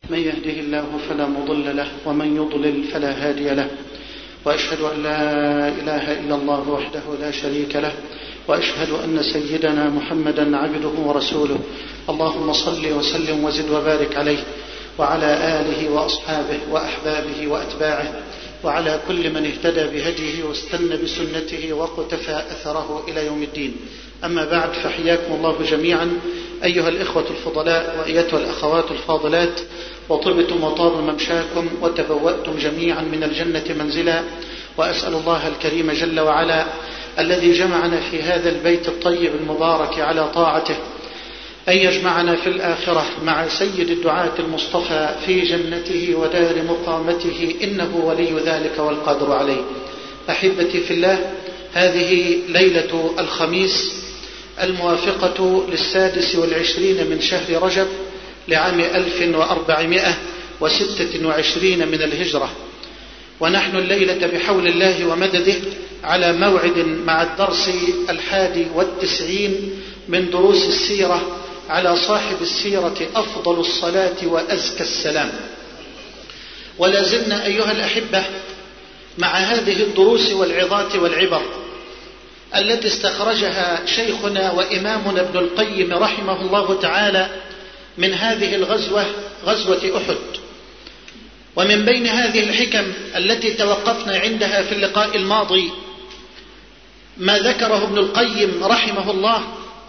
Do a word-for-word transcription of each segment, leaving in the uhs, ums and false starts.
من يهده الله فلا مضل له ومن يضلل فلا هادي له، وأشهد أن لا إله إلا الله وحده لا شريك له، وأشهد أن سيدنا محمدا عبده ورسوله. اللهم صل وسلم وزد وبارك عليه وعلى آله وأصحابه وأحبابه وأتباعه وعلى كل من اهتدى بهديه واستنى بسنته وقتفى أثره إلى يوم الدين. أما بعد، فحياكم الله جميعا أيها الإخوة الفضلاء وأيتها الأخوات الفاضلات، وطبتم وطاب ممشاكم وتبوأتم جميعا من الجنة منزلا. وأسأل الله الكريم جل وعلا الذي جمعنا في هذا البيت الطيب المبارك على طاعته أن يجمعنا في الآخرة مع سيد الدعاة المصطفى في جنته ودار مقامته، إنه ولي ذلك والقادر عليه. أحبتي في الله، هذه ليلة الخميس الموافقة للسادس والعشرين من شهر رجب لعام ألف وأربعمائة وستة وعشرين من الهجرة، ونحن الليلة بحول الله ومدده على موعد مع الدرس الحادي والتسعين من دروس السيرة على صاحب السيرة أفضل الصلاة وأزكى السلام. ولا زلنا أيها الأحبة مع هذه الدروس والعظات والعبر التي استخرجها شيخنا وإمامنا ابن القيم رحمه الله تعالى من هذه الغزوة، غزوة أحد. ومن بين هذه الحكم التي توقفنا عندها في اللقاء الماضي ما ذكره ابن القيم رحمه الله،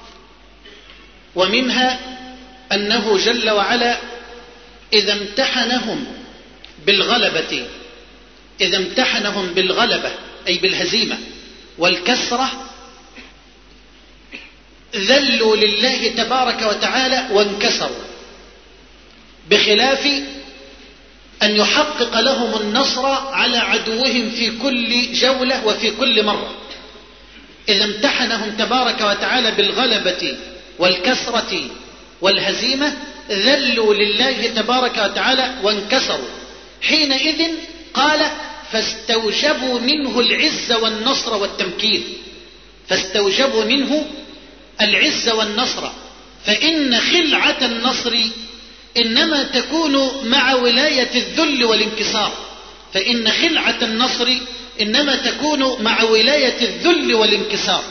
ومنها أنه جل وعلا إذا امتحنهم بالغلبة إذا امتحنهم بالغلبة أي بالهزيمة والكسرة ذلوا لله تبارك وتعالى وانكسروا، بخلاف أن يحقق لهم النصر على عدوهم في كل جولة وفي كل مرة. إذا امتحنهم تبارك وتعالى بالغلبة والكسرة والهزيمة ذلوا لله تبارك وتعالى وانكسروا. حينئذ قال فاستوجبوا منه العز والنصر والتمكين، فاستوجبوا منه العز والنصر، فإن خلعة النصر إنما تكون مع ولاية الذل والانكسار، فإن خلعة النصر إنما تكون مع ولاية الذل والانكسار.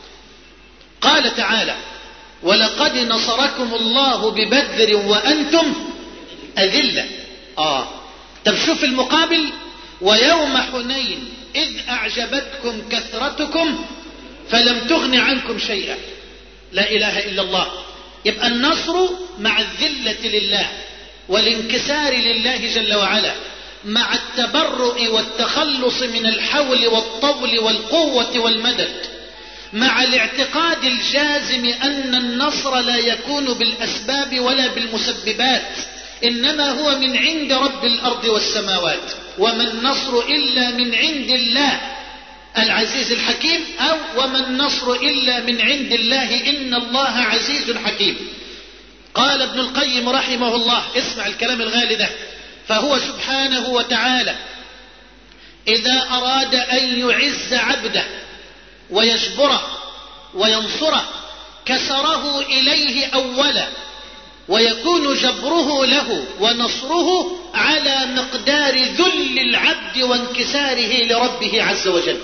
قال تعالى ولقد نصركم الله ببدر وأنتم أذلة. آه طب شوف المقابل، ويوم حنين إذ أعجبتكم كثرتكم فلم تغن عنكم شيئا. لا إله إلا الله. يبقى النصر مع الذلة لله والانكسار لله جل وعلا، مع التبرؤ والتخلص من الحول والطول والقوة والمدد، مع الاعتقاد الجازم أن النصر لا يكون بالأسباب ولا بالمسببات، إنما هو من عند رب الأرض والسماوات، وما النصر إلا من عند الله العزيز الحكيم، أو وما النصر إلا من عند الله إن الله عزيز حكيم. قال ابن القيم رحمه الله، اسمع الكلام الغالي ده، فهو سبحانه وتعالى إذا أراد أن يعز عبده ويجبره وينصره كسره إليه أولا، ويكون جبره له ونصره على مقدار ذل العبد وانكساره لربه عز وجل.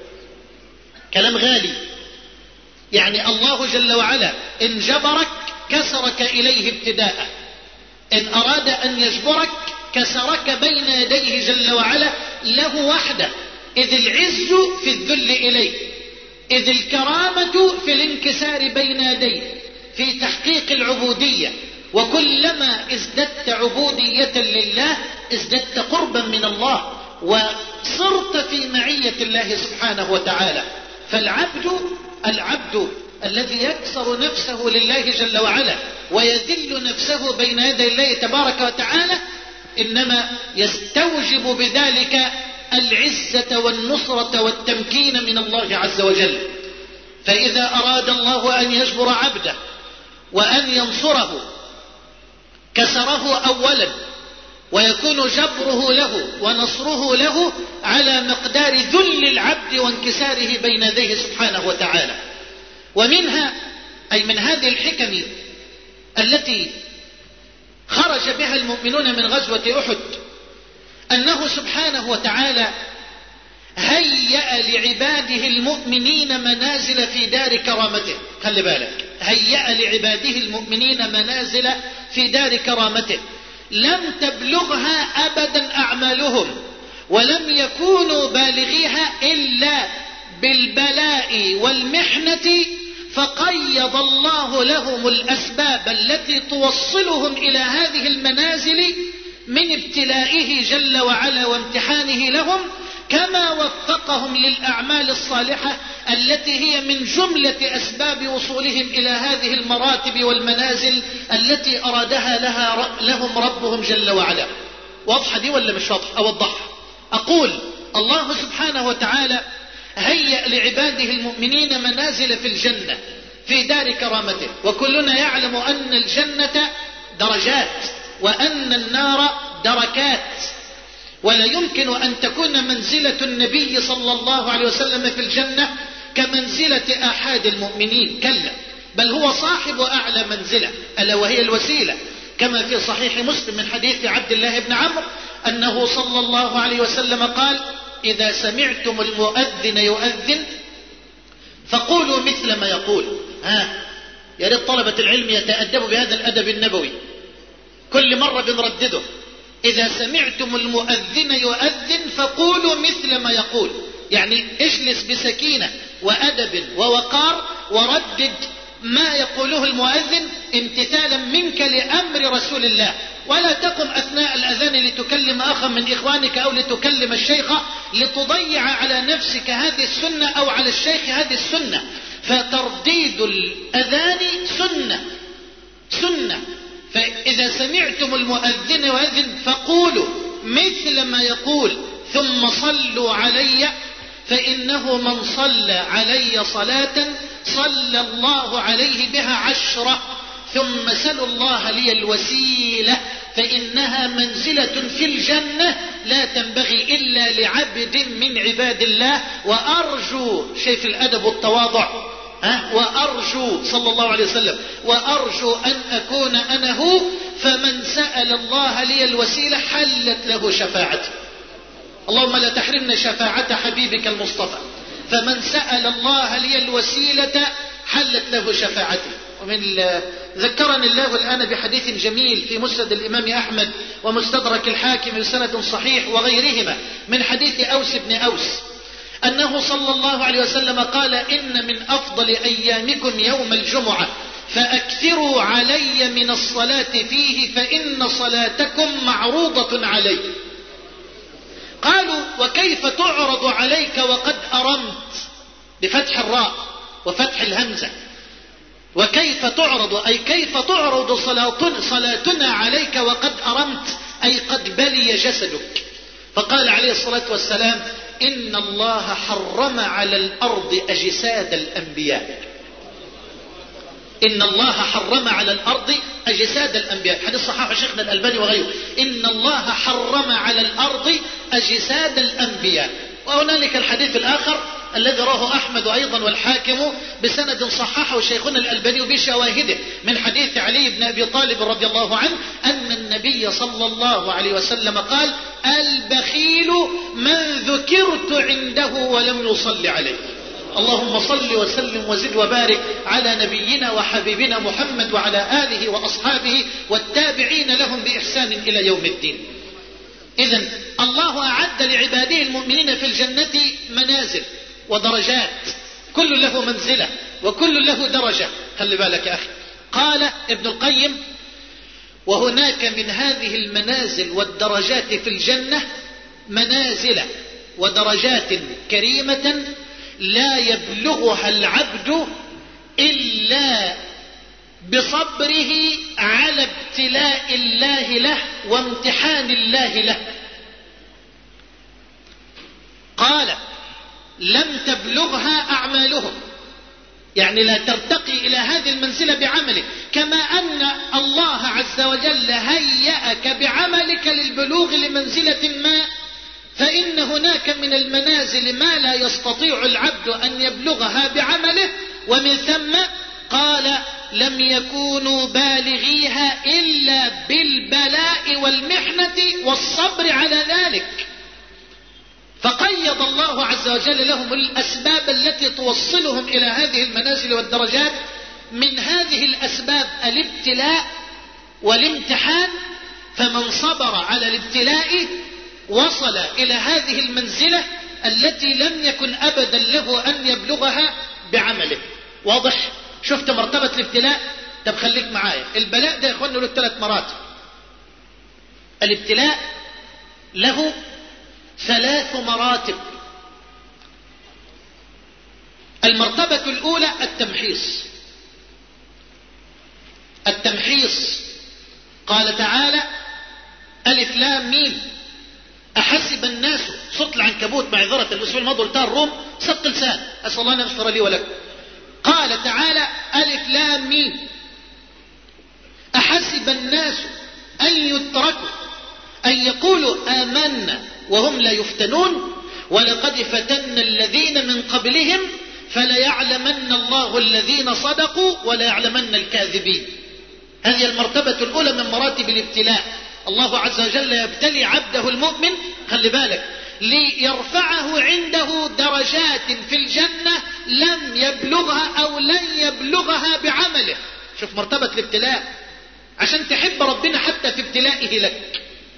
كلام غالي. يعني الله جل وعلا إن جبرك كسرك إليه ابتداء، إن أراد أن يجبرك كسرك بين يديه جل وعلا له وحده، إذ العز في الذل إليه، إذ الكرامة في الانكسار بين يديه، في تحقيق العبودية. وكلما ازددت عبودية لله ازددت قربا من الله وصرت في معية الله سبحانه وتعالى. فالعبد العبد الذي يكسر نفسه لله جل وعلا ويذل نفسه بين يدي الله تبارك وتعالى إنما يستوجب بذلك العزة والنصرة والتمكين من الله عز وجل. فإذا أراد الله أن يجبر عبده وأن ينصره كسره أولا، ويكون جبره له ونصره له على مقدار ذل العبد وانكساره بين يديه سبحانه وتعالى. ومنها أي من هذه الحكم التي خرج بها المؤمنون من غزوة أحد أنه سبحانه وتعالى هيأ لعباده المؤمنين منازل في دار كرامته. خلي بالك، هيأ لعباده المؤمنين منازل في دار كرامته لم تبلغها أبدا أعمالهم، ولم يكونوا بالغيها إلا بالبلاء والمحنة، فقيض الله لهم الأسباب التي توصلهم إلى هذه المنازل من ابتلائه جل وعلا وامتحانه لهم، كما وفقهم للأعمال الصالحة التي هي من جملة أسباب وصولهم إلى هذه المراتب والمنازل التي أرادها لها لهم ربهم جل وعلا. واضحة دي ولا مش واضحة؟ أوضحها. أقول الله سبحانه وتعالى هيأ لعباده المؤمنين منازل في الجنة في دار كرامته، وكلنا يعلم أن الجنة درجات وأن النار دركات، ولا يمكن أن تكون منزلة النبي صلى الله عليه وسلم في الجنة كمنزلة أحد المؤمنين، كلا، بل هو صاحب أعلى منزلة ألا وهي الوسيلة، كما في صحيح مسلم من حديث عبد الله بن عمرو أنه صلى الله عليه وسلم قال: إذا سمعتم المؤذن يؤذن فقولوا مثل ما يقول. ها، يا ريت طلبة العلم يتأدبوا بهذا الأدب النبوي، كل مرة بنردده: إذا سمعتم المؤذن يؤذن فقولوا مثل ما يقول، يعني اجلس بسكينة وأدب ووقار وردد ما يقوله المؤذن امتثالا منك لأمر رسول الله، ولا تقم أثناء الأذان لتكلم أخا من إخوانك أو لتكلم الشيخ لتضيع على نفسك هذه السنة أو على الشيخ هذه السنة. فترديد الأذان سنة سنة فإذا سمعتم المؤذن يؤذن فقولوا مثل ما يقول، ثم صلوا علي فإنه من صلى علي صلاة صلى الله عليه بها عشرة، ثم سلوا الله لي الوسيلة فإنها منزلة في الجنة لا تنبغي إلا لعبد من عباد الله. وأرجو، شايف الأدب والتواضع، ها؟ وأرجو صلى الله عليه وسلم وأرجو أن أكون أنا هو، فمن سأل الله لي الوسيلة حلت له شفاعتي. اللهم لا تحرمنا شفاعة حبيبك المصطفى. فمن سأل الله لي الوسيلة حلت له شفاعتي. ومن ذكرني الله الآن بحديث جميل في مسند الإمام أحمد ومستدرك الحاكم بسند صحيح وغيرهما من حديث أوس بن أوس أنه صلى الله عليه وسلم قال: إن من أفضل أيامكم يوم الجمعة فأكثروا علي من الصلاة فيه فإن صلاتكم معروضة علي. قالوا: وكيف تعرض عليك وقد أرمت؟ بفتح الراء وفتح الهمزة. وكيف تعرض أي كيف تعرض صلاتنا عليك وقد أرمت أي قد بلي جسدك. فقال عليه الصلاة والسلام: إن الله حرم على الأرض أجساد الأنبياء. إن الله حرم على الأرض أجساد الأنبياء، حديث صححه شيخنا الألباني وغيره. إن الله حرم على الأرض أجساد الأنبياء. وهنالك الحديث الآخر الذي راه أحمد أيضا والحاكم بسند صححه شيخنا الألباني بشواهده من حديث علي بن أبي طالب رضي الله عنه أن النبي صلى الله عليه وسلم قال: البخيل من ذكرت عنده ولم يصل عليه. اللهم صل وسلم وزد وبارك على نبينا وحبيبنا محمد وعلى آله وأصحابه والتابعين لهم بإحسان إلى يوم الدين. إذن الله أعد لعباده المؤمنين في الجنة منازل ودرجات، كل له منزلة وكل له درجة. خلي بالك يا أخي. قال ابن القيم: وهناك من هذه المنازل والدرجات في الجنة منازل ودرجات كريمة لا يبلغها العبد إلا بصبره على ابتلاء الله له وامتحان الله له. قال: لم تبلغها أعمالهم، يعني لا ترتقي إلى هذه المنزلة بعملك، كما أن الله عز وجل هيأك بعملك للبلوغ لمنزلة ما، فإن هناك من المنازل ما لا يستطيع العبد أن يبلغها بعمله. ومن ثم قال: لم يكونوا بالغيها إلا بالبلاء والمحنة والصبر على ذلك. فقيض الله عز وجل لهم الأسباب التي توصلهم إلى هذه المنازل والدرجات. من هذه الأسباب الابتلاء والامتحان، فمن صبر على الابتلاء وصل إلى هذه المنزلة التي لم يكن أبدا له أن يبلغها بعمله. واضح؟ شفت مرتبة الابتلاء؟ طب خليك معايا. البلاء ده يا اخوانا له ثلاث مراتب. الابتلاء له ثلاث مراتب. المرتبة الأولى التمحيص. التمحيص قال تعالى: ألف لام ميم أحسب الناس، صوت العنكبوت معذرة الأسبوع الماضي قلتها الروم سبق لسان، أسأل الله أن يغفر لي ولكم. قال تعالى: ألف لام ميم أحسب الناس أن يتركوا أن يقولوا آمنا وهم لا يفتنون ولقد فتنا الذين من قبلهم فليعلمن الله الذين صدقوا وليعلمن الكاذبين. هذه المرتبة الأولى من مراتب الابتلاء. الله عز وجل يبتلي عبده المؤمن، خلي بالك، ليرفعه عنده درجات في الجنة لم يبلغها أو لن يبلغها بعمله. شوف مرتبة الابتلاء عشان تحب ربنا حتى في ابتلائه لك.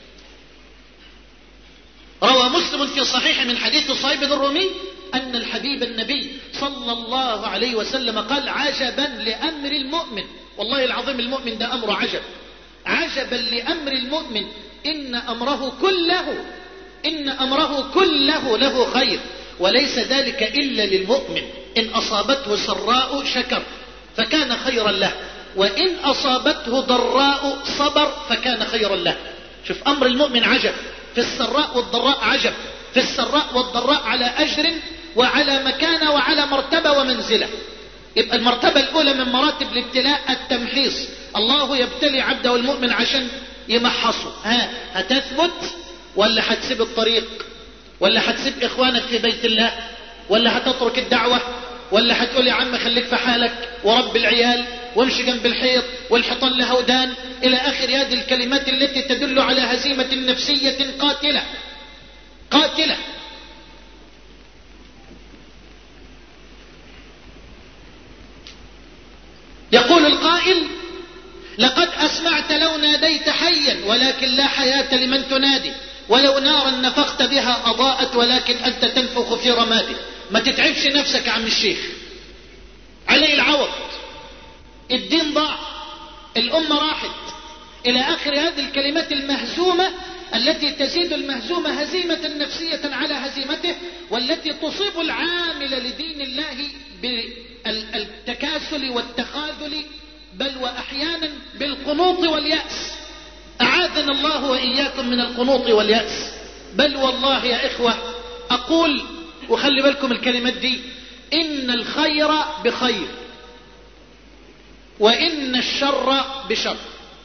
روى مسلم في صحيح من حديث صهيب الرومي أن الحبيب النبي صلى الله عليه وسلم قال: عجبا لأمر المؤمن. والله العظيم المؤمن ده أمر عجب. عجبا لأمر المؤمن إن أمره كله إن أمره كله له خير وليس ذلك إلا للمؤمن. إن أصابته سراء شكر فكان خيرا له، وإن أصابته ضراء صبر فكان خيرا له. شوف أمر المؤمن عجب، في السراء والضراء عجب، في السراء والضراء على أجر وعلى مكانة وعلى مرتبة ومنزلة. يبقى المرتبة الأولى من مراتب الابتلاء التمحيص. الله يبتلي عبده المؤمن عشان يمحصه. ها هتثبت ولا هتسيب الطريق، ولا هتسيب إخوانك في بيت الله، ولا هتترك الدعوة، ولا هتقول يا عم خليك في حالك ورب العيال وامشي جنب الحيط والحيطان له ودان إلى آخر هذه الكلمات التي تدل على هزيمة نفسية قاتلة قاتلة. يقول القائل: لقد أسمعت لو ناديت حيا ولكن لا حياة لمن تنادي، ولو نارا نفخت بها أضاءت ولكن أنت تنفخ في رمادي. ما تتعبش نفسك يا عم الشيخ، عليه العوض، الدين ضاع، الأمة راحت، إلى آخر هذه الكلمات المهزومة التي تزيد المهزومة هزيمة نفسية على هزيمته، والتي تصيب العامل لدين الله بالتكاسل والتخاذل، بل وأحيانا بالقنوط واليأس. أعاذنا الله وإياكم من القنوط واليأس. بل والله يا إخوة أقول، وخلي بالكم الكلمات دي، إن الخير بخير وإن الشر بشر.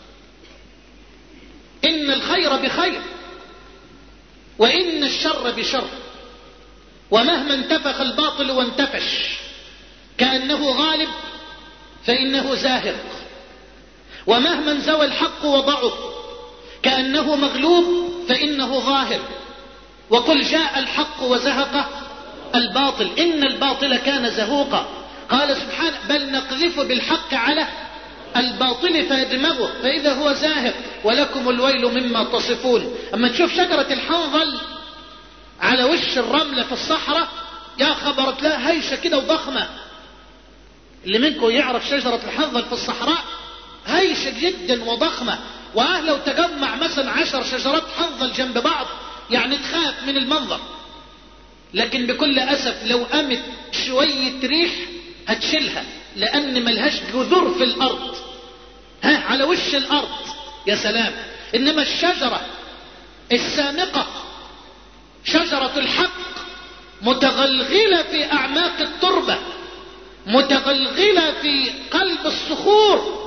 إن الخير بخير وإن الشر بشر. ومهما انتفخ الباطل وانتفش كأنه غالب فإنه زاهق، ومهما انزوى الحق وضعف كأنه مغلوب فإنه ظاهر. وقل جاء الحق وزهق الباطل إن الباطل كان زهوقا. قال سبحانه: بل نقذف بالحق على الباطل فيدمغه فإذا هو زاهق ولكم الويل مما تصفون. أما تشوف شجرة الحنظل على وش الرملة في الصحراء، يا خبر تلاقي هيشة كده وضخمة. اللي منكم يعرف شجرة الحنظل في الصحراء هيشة جدا وضخمة، وأهل لو تجمع مثلا عشر شجرات حنظل جنب بعض يعني تخاف من المنظر. لكن بكل أسف لو قامت شوية ريح هتشيلها، لأن ملهاش جذور في الأرض، ها على وش الأرض، يا سلام. إنما الشجرة السامقة شجرة الحق متغلغلة في أعماق التربة، متغلغلة في قلب الصخور،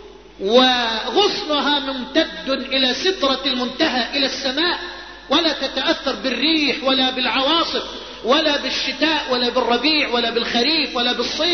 وغصنها ممتد إلى سدرة المنتهى إلى السماء، ولا تتأثر بالريح ولا بالعواصف ولا بالشتاء ولا بالربيع ولا بالخريف ولا بالصيف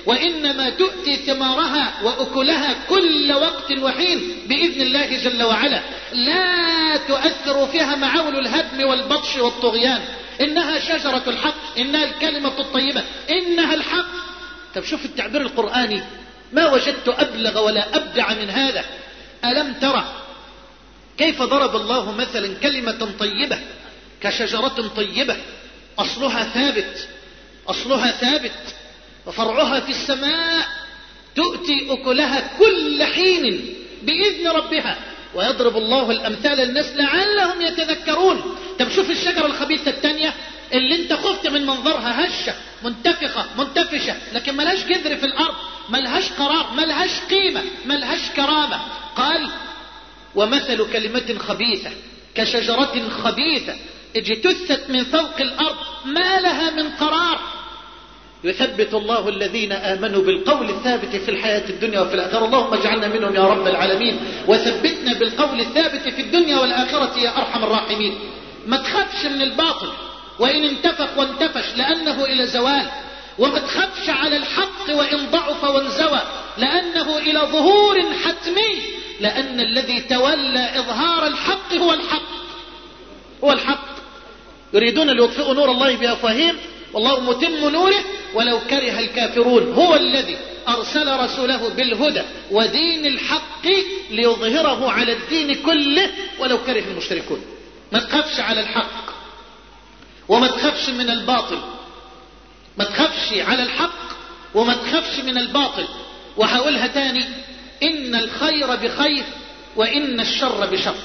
وإنما تؤتي ثمارها وأكلها كل وقت وحين بإذن الله جل وعلا، لا تؤثر فيها معاول الهدم والبطش والطغيان. إنها شجرة الحق، إنها الكلمة الطيبة، إنها الحق. طب شوف التعبير القرآني، ما وجدت أبلغ ولا أبدع من هذا. ألم ترى كيف ضرب الله مثلا كلمة طيبة كشجرة طيبة أصلها ثابت، أصلها ثابت وفرعها في السماء، تؤتي أكلها كل حين بإذن ربها، ويضرب الله الأمثال للناس لعلهم يتذكرون. طب شوف الشجرة الخبيثة الثانية اللي انت خفت من منظرها، هشة منتفخة منتفشة، لكن ملهاش جذر في الأرض، ملهاش قرار، ملهاش قيمة، ملهاش كرامة. قال ومثل كلمة خبيثة كشجرة خبيثة اجتثت من فوق الأرض ما لها من قرار، يثبت الله الذين آمنوا بالقول الثابت في الحياة الدنيا وفي الآخرة. اللهم اجعلنا منهم يا رب العالمين، وثبتنا بالقول الثابت في الدنيا والآخرة يا أرحم الراحمين. ما تخافش من الباطل وإن انتفخ وانتفش لأنه إلى زوال، وما تخافش على الحق وإن ضعف وانزوى لأنه إلى ظهور حتمي، لأن الذي تولى إظهار الحق هو الحق، هو الحق. يريدون ليطفئوا نور الله بأفواههم والله متم نوره ولو كره الكافرون. هو الذي أرسل رسوله بالهدى ودين الحق ليظهره على الدين كله ولو كره المشركون. ما تخافش على الحق وما تخافش من الباطل، ما تخافش على الحق وما تخافش من الباطل. وهقولها تاني، إن الخير بخير وإن الشر بشر.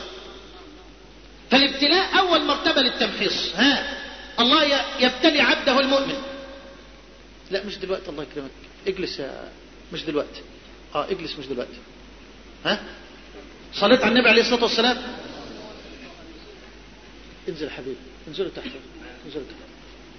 فالابتلاء أول مرتبة للتمحيص. ها الله يبتلي عبده المؤمن. لا مش دلوقتي، الله يكرمك اجلس يا، مش دلوقتي، اه اجلس مش دلوقتي. ها صليت على النبي عليه الصلاة والسلام. انزل يا حبيبي، انزلوا تحت، انزلوا تحت.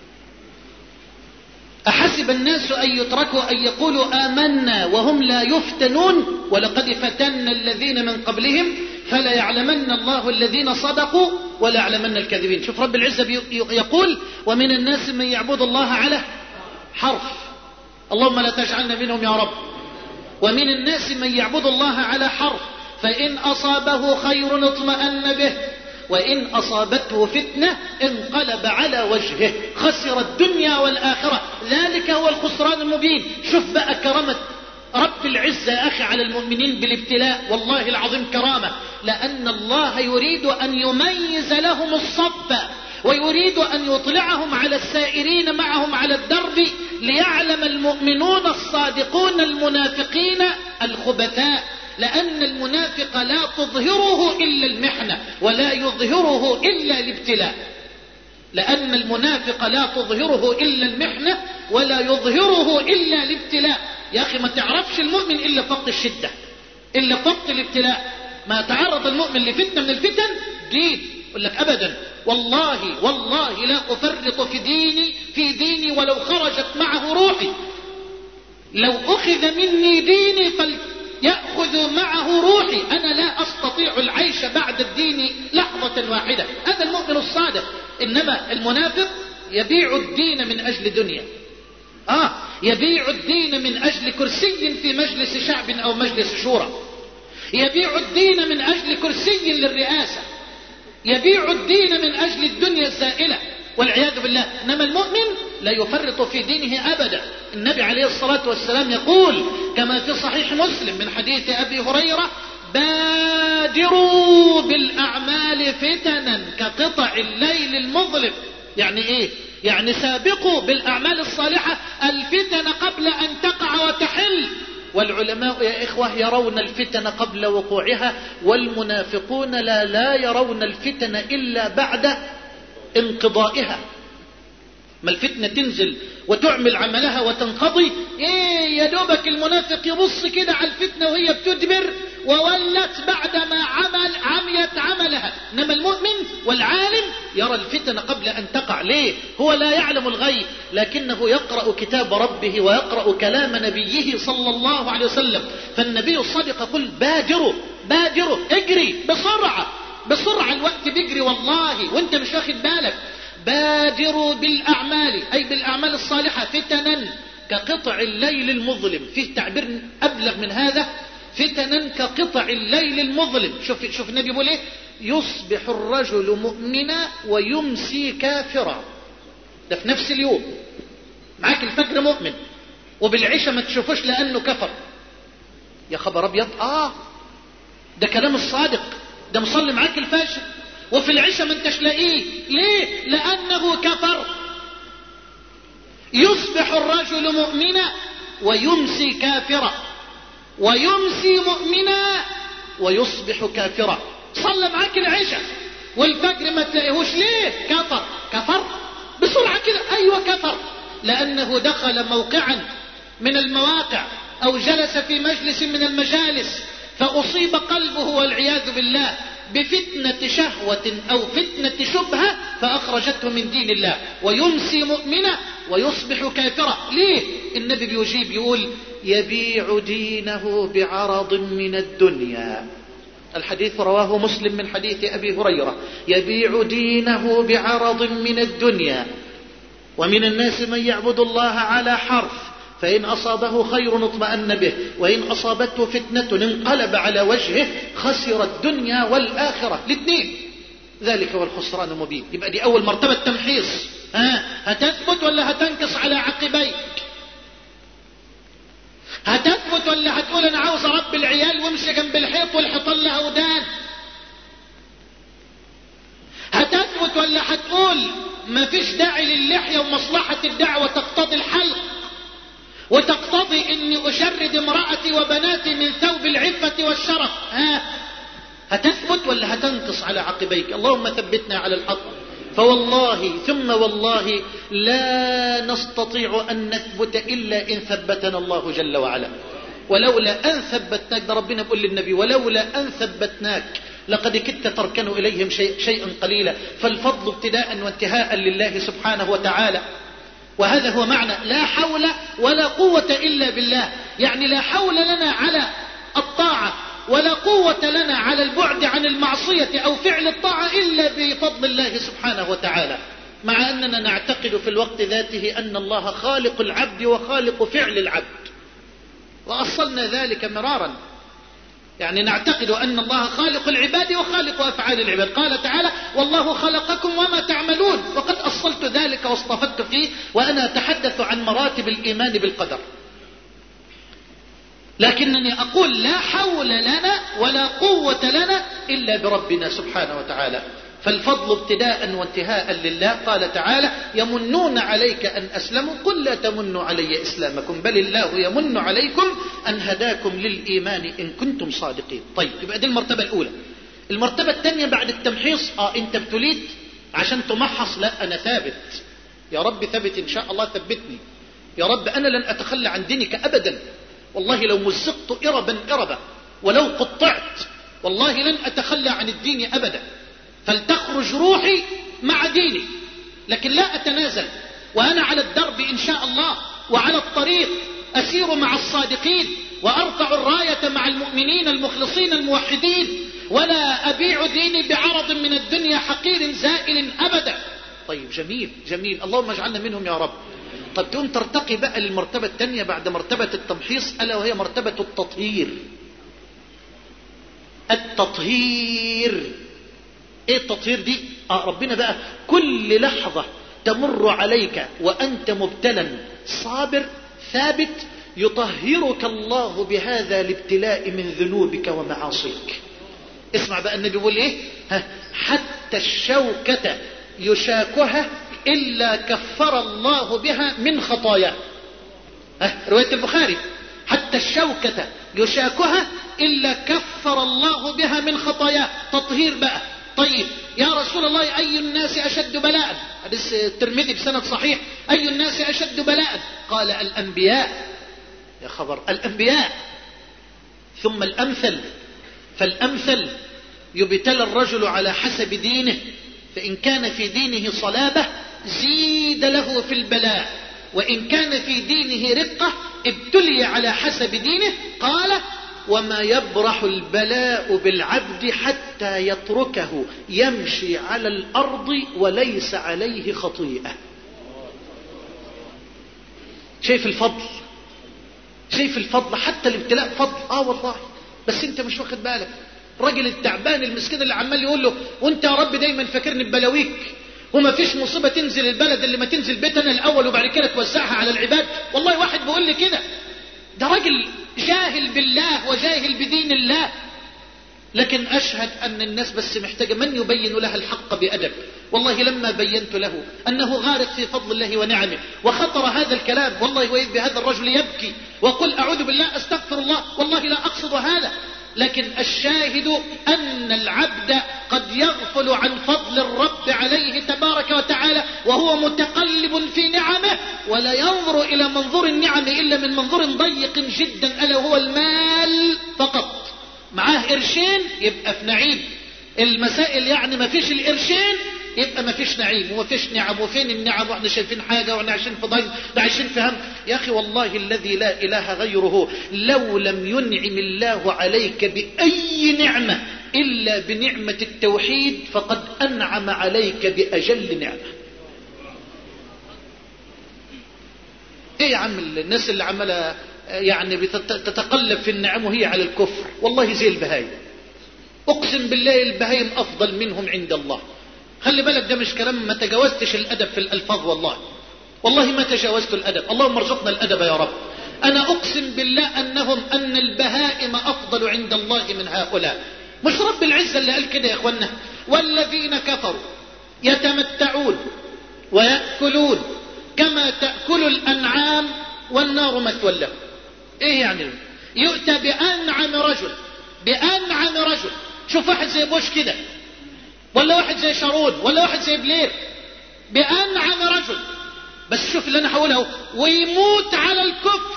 أحسب الناس أن يتركوا أن يقولوا آمنا وهم لا يفتنون ولقد فتنا الذين من قبلهم فلا يعلمن الله الذين صدقوا ولا يعلمن الكاذبين. شوف رب العزة يقول ومن الناس من يعبد الله على حرف، اللهم لا تجعلنا منهم يا رب. ومن الناس من يعبد الله على حرف، فإن أصابه خير اطمأن به وإن أصابته فتنة انقلب على وجهه خسر الدنيا والآخرة، ذلك هو الخسران المبين. شوف بقى كرامة رب العزة يا أخي على المؤمنين بالابتلاء، والله العظيم كرامة، لأن الله يريد أن يميز لهم الصف ويريد أن يطلعهم على السائرين معهم على الدرب، ليعلم المؤمنون الصادقون المنافقين الخبثاء، لأن المنافق لا تظهره إلا المحنة ولا يظهره إلا الابتلاء. لأن المنافق لا تظهره إلا المحنة ولا يظهره إلا الابتلاء. يا أخي ما تعرفش المؤمن إلا فوق الشدة، إلا فوق الابتلاء. ما تعرض المؤمن لفتنة من الفتن دين، يقول لك أبدا والله والله لا أفرط في ديني في ديني ولو خرجت معه روحي. لو أخذ مني ديني فل يأخذ معه روحي، أنا لا أستطيع العيش بعد الدين لحظة واحدة. هذا المؤمن الصادق. إنما المنافق يبيع الدين من أجل دنيا، آه يبيع الدين من أجل كرسي في مجلس شعب أو مجلس شورى، يبيع الدين من أجل كرسي للرئاسة، يبيع الدين من أجل الدنيا الزائلة والعياذ بالله. إنما المؤمن لا يفرط في دينه أبدا. النبي عليه الصلاة والسلام يقول كما في صحيح مسلم من حديث أبي هريرة بادروا بالأعمال فتنا كقطع الليل المظلم. يعني إيه؟ يعني سابقوا بالأعمال الصالحة الفتن قبل أن تقع وتحل. والعلماء يا إخوة يرون الفتن قبل وقوعها، والمنافقون لا لا يرون الفتن إلا بعد انقضائها. ما الفتنة تنزل وتعمل عملها وتنقضي، ايه يا دوبك المنافق يبص كده على الفتنة وهي بتدبر وولت بعدما عمل عميت عملها. انما المؤمن والعالم يرى الفتنة قبل ان تقع. ليه؟ هو لا يعلم الغيب، لكنه يقرأ كتاب ربه ويقرأ كلام نبيه صلى الله عليه وسلم. فالنبي الصادق يقول بادروا بادروا، اجري بسرعة بسرعة، الوقت بيجري والله وانت مش واخد بالك. بادروا بالأعمال أي بالأعمال الصالحة فتنا كقطع الليل المظلم. فيه تعبير أبلغ من هذا: فتنا كقطع الليل المظلم. شوف شوف النبي يقول ايه: يصبح الرجل مؤمنا ويمسي كافرا. ده في نفس اليوم. معاك الفجر مؤمن وبالعشاء ما تشوفوش لأنه كفر. يا خبر أبيض. آه ده كلام الصادق. ده مصلي معاك الفجر وفي العشاء ما انتش لاقيه. ليه؟ لأنه كفر. يصبح الرجل مؤمنا ويمسي كافرا، ويمسي مؤمنا ويصبح كافرا. صلى معاك العشاء والفجر ما تلاقيهوش. ليه؟ كفر. كفر بسرعة كده. أيوة كفر، لأنه دخل موقعا من المواقع أو جلس في مجلس من المجالس فأصيب قلبه والعياذ بالله بفتنة شهوة أو فتنة شبهة فأخرجته من دين الله. ويمسي مؤمنا ويصبح كافرا. ليه؟ النبي بيجيب يقول: يبيع دينه بعرض من الدنيا. الحديث رواه مسلم من حديث أبي هريرة: يبيع دينه بعرض من الدنيا. ومن الناس من يعبد الله على حرف، فإن أصابه خير اطمأن به، وإن أصابته فتنة انقلب على وجهه، خسر الدنيا والآخرة. الاثنين. ذلك هو الخسران المبين. يبقى دي أول مرتبة تمحيص. ها هتثبت ولا هتنكص على عقبيك؟ هتثبت ولا هتقول أنا عاوز أربي العيال وامشي جنب الحيط والحيطان لها ودان؟ هتثبت ولا هتقول ما فيش داعي للحية ومصلحة الدعوة تقتضي الحلق وتقتضي اني اشرد امرأتي وبناتي من ثوب العفة والشرف؟ ها هتثبت ولا هتنقص على عقبيك؟ اللهم ثبتنا على الحق. فوالله ثم والله لا نستطيع أن نثبت إلا إن ثبتنا الله جل وعلا. ولولا أن ثبتناك، ده ربنا بيقول للنبي: ولولا أن ثبتناك لقد كدت تركن إليهم شيء شيئا قليلا. فالفضل ابتداء وانتهاء لله سبحانه وتعالى. وهذا هو معنى لا حول ولا قوة إلا بالله. يعني لا حول لنا على الطاعة ولا قوة لنا على البعد عن المعصية أو فعل الطاعة إلا بفضل الله سبحانه وتعالى. مع أننا نعتقد في الوقت ذاته أن الله خالق العبد وخالق فعل العبد، وأصلنا ذلك مرارا. يعني نعتقد أن الله خالق العباد وخالق أفعال العباد. قال تعالى: والله خلقكم وما تعملون. وقد أصلت ذلك واصطفدت فيه، وأنا أتحدث عن مراتب الإيمان بالقدر. لكنني أقول لا حول لنا ولا قوة لنا إلا بربنا سبحانه وتعالى. فالفضل ابتداء وانتهاء لله. قال تعالى: يمنون عليك أن أسلموا، قل لا تمنوا علي إسلامكم بل الله يمن عليكم أن هداكم للإيمان إن كنتم صادقين. طيب، يبقى دي المرتبة الأولى. المرتبة الثانية بعد التمحيص: آه أنت ابتليت عشان تمحص. لا، أنا ثابت يا رب، ثبت إن شاء الله، ثبتني يا رب. أنا لن أتخلى عن دينك أبدا، والله لو مزقت إربا إربا ولو قطعت والله لن أتخلى عن الدين أبدا. فلتخرج روحي مع ديني، لكن لا أتنازل، وأنا على الدرب إن شاء الله وعلى الطريق أسير مع الصادقين وأرفع الراية مع المؤمنين المخلصين الموحدين، ولا أبيع ديني بعرض من الدنيا حقير زائل أبدا. طيب، جميل جميل، اللهم اجعلنا منهم يا رب. طب تقوم ترتقي بقى للمرتبة الثانية بعد مرتبة التمحيص، ألا وهي مرتبة التطهير. التطهير ايه التطهير دي؟ آه ربنا بقى كل لحظة تمر عليك وأنت مبتلا صابر ثابت يطهرك الله بهذا الابتلاء من ذنوبك ومعاصيك. اسمع بقى النبي يقول ايه؟ ها حتى الشوكة يشاكها إلا كفر الله بها من خطاياه. ها رواية البخاري: حتى الشوكة يشاكها إلا كفر الله بها من خطاياه. تطهير بقى. طيب يا رسول الله، أي الناس أشد بلاء؟ حديث الترمذي بسند صحيح: أي الناس أشد بلاء؟ قال: الأنبياء. يا خبر، الأنبياء. ثم الأمثل فالأمثل. يبتلى الرجل على حسب دينه، فإن كان في دينه صلابة زيد له في البلاء، وإن كان في دينه رقة ابتلي على حسب دينه. قال: وما يبرح البلاء بالعبد حتى يتركه يمشي على الأرض وليس عليه خطيئة. شايف الفضل، شايف الفضل، حتى الابتلاء فضل. اه والله، بس انت مش واخد بالك. الراجل التعبان المسكين اللي عمال يقول له وانت يا رب دايما فاكرني ببلاويك، وما فيش مصيبة تنزل البلد اللي ما تنزل بيتنا الاول وبعد كده توزعها على العباد. والله واحد بيقول لي كده، ده راجل جاهل بالله وجاهل بدين الله. لكن أشهد أن الناس بس محتاجة من يبين لها الحق بأدب. والله لما بينت له أنه غارق في فضل الله ونعمه وخطر هذا الكلام، والله وإذ بهذا الرجل يبكي وقل أعوذ بالله أستغفر الله، والله لا أقصد هذا. لكن الشاهد أن العبد قد يغفل عن فضل الرب عليه تبارك وتعالى وهو متقلب في نعمه، ولا ينظر إلى منظور النعم إلا من منظور ضيق جدا، ألا هو المال فقط. معاه قرشين يبقى في نعيم. المسائل يعني ما فيش القرشين يبقى ما فيش نعيم وما فيش نعم. وفين النعم واحنا شايفين حاجة واحنا عايشين في ضيق، ده عايشين في هم. يا أخي والله الذي لا إله غيره، لو لم ينعم الله عليك بأي نعمة إلا بنعمة التوحيد فقد أنعم عليك بأجل نعمة. ايه يا عم الناس اللي عمالة يعني بتتقلب في النعم وهي على الكفر، والله زي البهايم. اقسم بالله البهايم افضل منهم عند الله. خلي بالك ده مش كلام، ما تجاوزتش الادب في الالفاظ، والله والله ما تجاوزت الادب. اللهم ارزقنا الادب يا رب. انا اقسم بالله انهم ان البهائم افضل عند الله من هؤلاء. مش رب العزة اللي قال كده يا اخوانا؟ والذين كفروا يتمتعون ويأكلون كما تأكل الانعام والنار مثوى لهم. ايه يعني؟ يؤتى بانعم رجل، بانعم رجل. شوف واحد زي بوش كده، ولا واحد زي شارون، ولا واحد زي بلير، بانعم رجل. بس شوف اللي انا هقوله، ويموت على الكفر،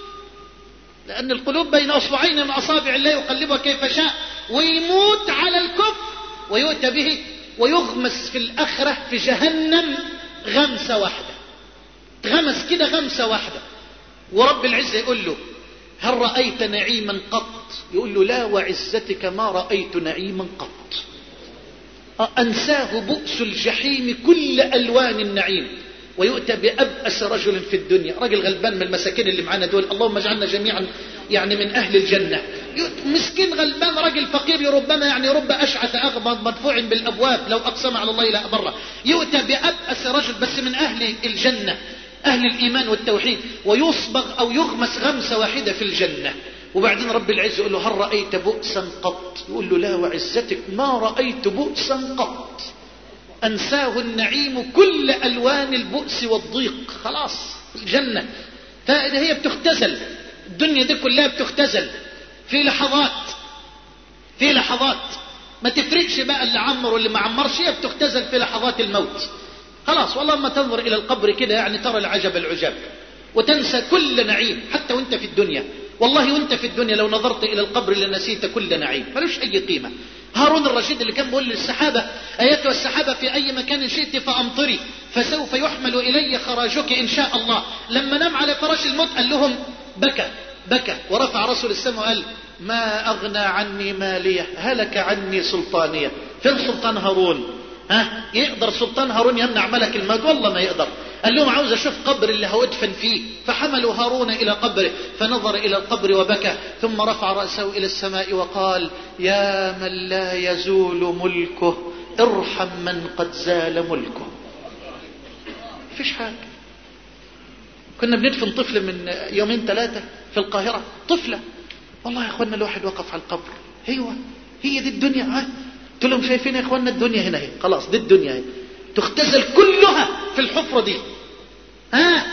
لان القلوب بين اصبعين من اصابع الله يقلبها كيف شاء. ويموت على الكفر ويؤتى به ويغمس في الاخره في جهنم غمسه واحده، غمس كده غمسه واحده. ورب العزة يقول له هل رأيت نعيما قط؟ يقول له لا وعزتك ما رأيت نعيما قط. أنساه بؤس الجحيم كل ألوان النعيم. ويؤتى بأبأس رجل في الدنيا، رجل غلبان من المساكين اللي معانا دول، اللهم اجعلنا جميعا يعني من أهل الجنة. مسكين غلبان رجل فقير، ربما يعني رب أشعث أغبر مدفوع بالأبواب لو أقسم على الله لا أبره. يؤتى بأبأس رجل بس من أهل الجنة، أهل الإيمان والتوحيد، ويصبغ أو يغمس غمسة واحدة في الجنة. وبعدين رب العزة يقول له هل رأيت بؤسا قط؟ يقول له لا وعزتك ما رأيت بؤسا قط. أنساه النعيم كل ألوان البؤس والضيق. خلاص الجنة فإذا هي بتختزل، الدنيا دي كلها بتختزل في لحظات، في لحظات ما تفرقش بقى اللي عمر واللي ما عمرش، هي بتختزل في لحظات الموت. خلاص والله ما تنظر إلى القبر كده يعني ترى العجب العجاب، وتنسى كل نعيم حتى وانت في الدنيا. والله وانت في الدنيا لو نظرت إلى القبر لنسيت كل نعيم، ملوش أي قيمة. هارون الرشيد اللي كان بيقول للسحابة أيتها السحابة في أي مكان شئت فأمطري فسوف يحمل إلي خراجك إن شاء الله، لما نام على فراش الموت قال لهم بكى بكى ورفع رسول السماء وقال ما أغنى عني مالية هلك عني سلطانية. فين سلطان هارون؟ ها يقدر سلطان هارون يمنع ملك الموت؟ والله ما يقدر. قال لهم عاوز اشوف قبر اللي هودفن فيه. فحملوا هارون الى قبره فنظر الى القبر وبكى، ثم رفع رأسه الى السماء وقال يا من لا يزول ملكه ارحم من قد زال ملكه. مفيش حاجة. كنا بندفن طفل من يومين ثلاثة في القاهرة، طفلة والله يا اخوانا الواحد وقف على القبر. ايوه هي دي الدنيا. ها قلت لهم شايفين يا اخوانا الدنيا هنا هي خلاص، دي الدنيا هي تختزل كلها في الحفرة دي. ها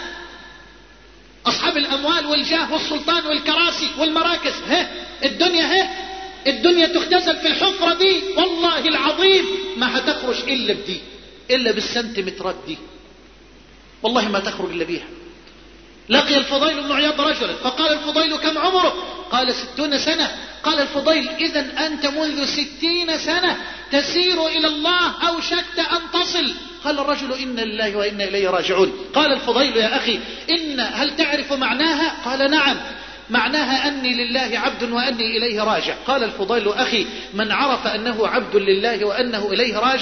اصحاب الاموال والجاه والسلطان والكراسي والمراكز، ها الدنيا ها الدنيا تختزل في الحفرة دي. والله العظيم ما هتخرج الا بدي، الا بالسنتيمترات دي، والله ما تخرج الا بيها. لقي الفضيل بن عياض رجلا فقال الفضيل كم عمره؟ قال ستون سنة. قال الفضيل إذن أنت منذ ستين سنة تسير إلى الله أوشكت أن تصل. قال الرجل إنا لله وإنا إليه راجعون. قال الفضيل يا أخي إن هل تعرف معناها؟ قال نعم، معناها أني لله عبد وأني إليه راجع. قال الفضيل أخي من عرف أنه عبد لله وأنه إليه راجع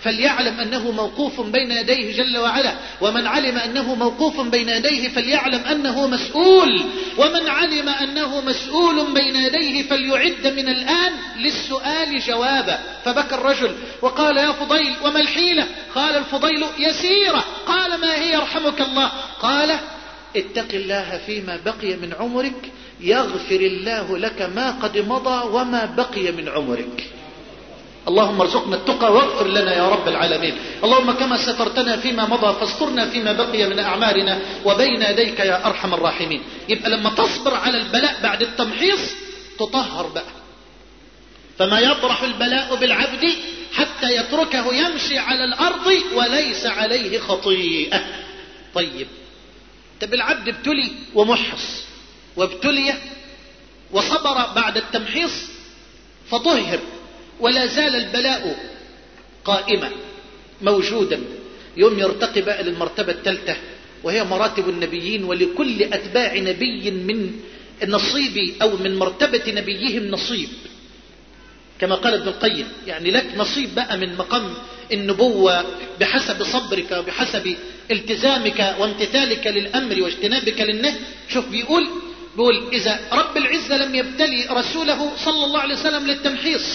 فليعلم أنه موقوف بين يديه جل وعلا، ومن علم أنه موقوف بين يديه فليعلم أنه مسؤول، ومن علم أنه مسؤول بين يديه فليعد من الآن للسؤال جوابا. فبكى الرجل وقال يا فضيل وما الحيلة؟ قال الفضيل يسيرة. قال ما هي يرحمك الله؟ قال اتق الله فيما بقي من عمرك يغفر الله لك ما قد مضى وما بقي من عمرك. اللهم ارزقنا التقى واغفر لنا يا رب العالمين. اللهم كما سترتنا فيما مضى فاسترنا فيما بقي من أعمارنا وبين يديك يا أرحم الراحمين. يبقى لما تصبر على البلاء بعد التمحيص تطهر بقى. فما يطرح البلاء بالعبد حتى يتركه يمشي على الأرض وليس عليه خطيئة. طيب طب العبد ابتلي ومحص وابتلي وصبر بعد التمحيص فطهر ولا زال البلاء قائما موجودا، يوم يرتقي بقى للمرتبة الثالثة وهي مراتب النبيين، ولكل أتباع نبي من نصيب أو من مرتبة نبيهم نصيب، كما قال ابن القيم. يعني لك نصيب بقى من مقام النبوة بحسب صبرك وبحسب التزامك وامتثالك للأمر واجتنابك للنهي. شوف بيقول بيقول إذا رب العزة لم يبتلي رسوله صلى الله عليه وسلم للتمحيص،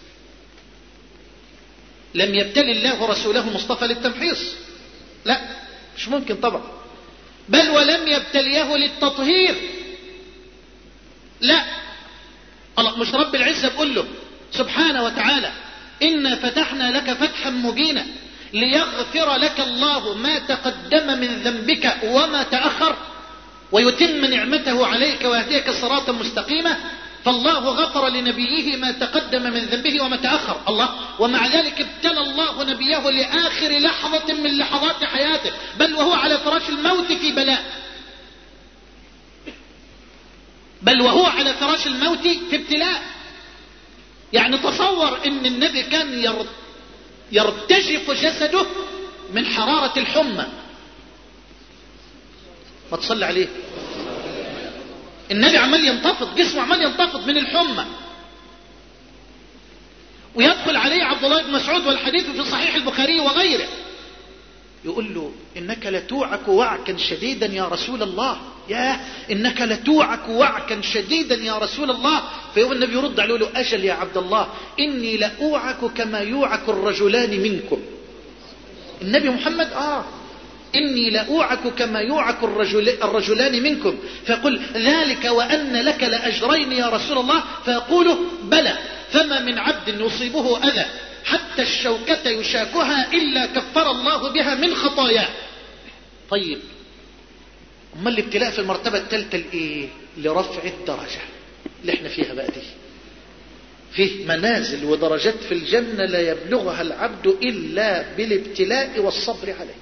لم يبتلي الله رسوله مصطفى للتمحيص، لا مش ممكن طبعا. بل ولم يبتليه للتطهير، لا الله مش رب العزة بيقول له سبحانه وتعالى إنا فتحنا لك فتحا مبينا ليغفر لك الله ما تقدم من ذنبك وما تأخر ويتم نعمته عليك ويهديك صراطا مستقيما. فالله غفر لنبيه ما تقدم من ذنبه وما تأخر. الله ومع ذلك ابتلى الله نبيه لآخر لحظة من لحظات حياته، بل وهو على فراش الموت في بلاء، بل وهو على فراش الموت في ابتلاء. يعني تصور ان النبي كان يرتجف جسده من حرارة الحمى. ما تصلي عليه، النبي عمال ينتفض، جسمه عمال ينتفض من الحمى. ويدخل عليه عبد الله بن مسعود والحديث في صحيح البخاري وغيره يقول له إنك لتوعك وعكا شديدا يا رسول الله، يا إنك لتوعك وعكا شديدا يا رسول الله. فيقول النبي يرد عليه له أجل يا عبد الله إني لأوعك كما يوعك الرجلان منكم. النبي محمد آه إني لأوعك كما يوعك الرجل الرجلان منكم. فيقول ذلك وأن لك لأجرين يا رسول الله. فيقول بلى، فما من عبد يصيبه أذى حتى الشوكة يشاكها إلا كفر الله بها من خطاياه. طيب أما الابتلاء في المرتبة الثالثة لإيه؟ لرفع الدرجة اللي احنا فيها بقى دي. فيه منازل ودرجات في الجنة لا يبلغها العبد إلا بالابتلاء والصبر عليه.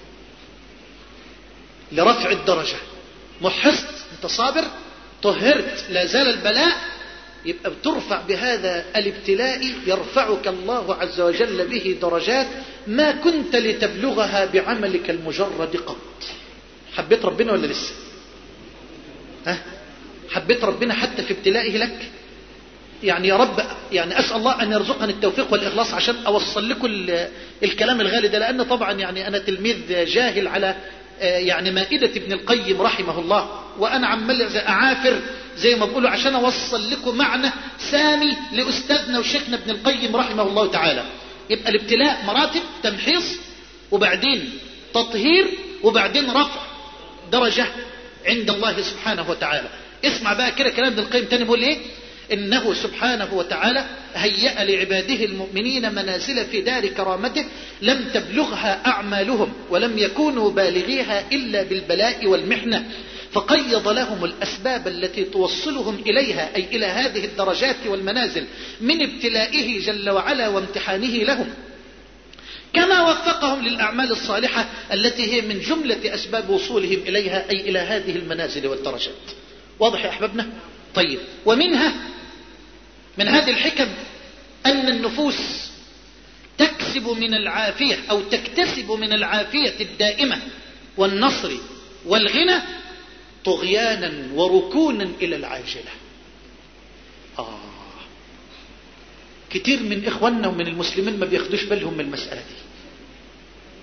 لرفع الدرجة، محصت انت صابر، طهرت، لا زال البلاء، يبقى بترفع بهذا الابتلاء، يرفعك الله عز وجل به درجات ما كنت لتبلغها بعملك المجرد قط. حبيت ربنا ولا لسه؟ ها؟ حبيت ربنا حتى في ابتلائه لك؟ يعني يا رب، يعني أسأل الله أن يرزقني التوفيق والإخلاص عشان أوصل لكم الكلام الغالي ده، لأن طبعا يعني أنا تلميذ جاهل على يعني مائدة ابن القيم رحمه الله، وأنا عمال أعافر زي ما بقولوا عشان أوصل لكم معنى سامي لأستاذنا وشيخنا ابن القيم رحمه الله تعالى. يبقى الابتلاء مراتب، تمحيص وبعدين تطهير وبعدين رفع درجة عند الله سبحانه وتعالى. اسمع بقى كده كلام ابن القيم تاني بيقول ايه؟ إنه سبحانه وتعالى هيأ لعباده المؤمنين منازل في دار كرامته لم تبلغها أعمالهم ولم يكونوا بالغيها إلا بالبلاء والمحنة، فقيض لهم الأسباب التي توصلهم إليها، أي إلى هذه الدرجات والمنازل من ابتلائه جل وعلا وامتحانه لهم، كما وفقهم للأعمال الصالحة التي هي من جملة أسباب وصولهم إليها، أي إلى هذه المنازل والدرجات. واضح يا أحبابنا؟ طيب، ومنها من هذه الحكم أن النفوس تكسب من العافية أو تكتسب من العافية الدائمة والنصر والغنى طغيانا وركونا إلى العاجلة. آه كتير من إخواننا ومن المسلمين ما بياخدوش بالهم من المسألة دي.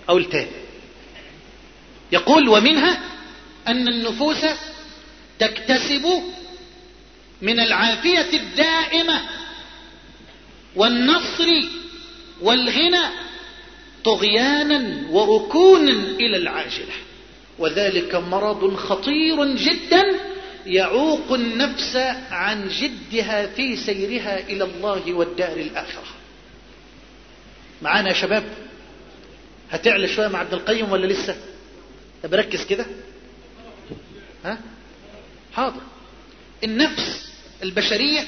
أقول تاني، يقول ومنها أن النفوس تكتسب من العافية الدائمة والنصر والغنى طغيانا وركونا إلى العاجلة، وذلك مرض خطير جدا يعوق النفس عن جدها في سيرها إلى الله والدار الآخرة. معانا يا شباب؟ هتعلى شوية مع ابن القيم ولا لسه؟ بركز كده. ها؟ حاضر. النفس البشرية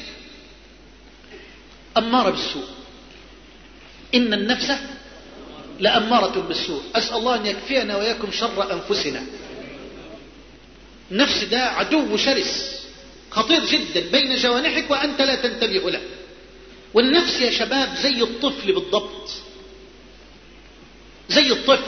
أمارة بالسوء، إن النفس لأمارة بالسوء. أسأل الله أن يكفينا وياكم شر أنفسنا. النفس ده عدو شرس خطير جدا بين جوانحك وأنت لا تنتبه له. والنفس يا شباب زي الطفل بالضبط، زي الطفل.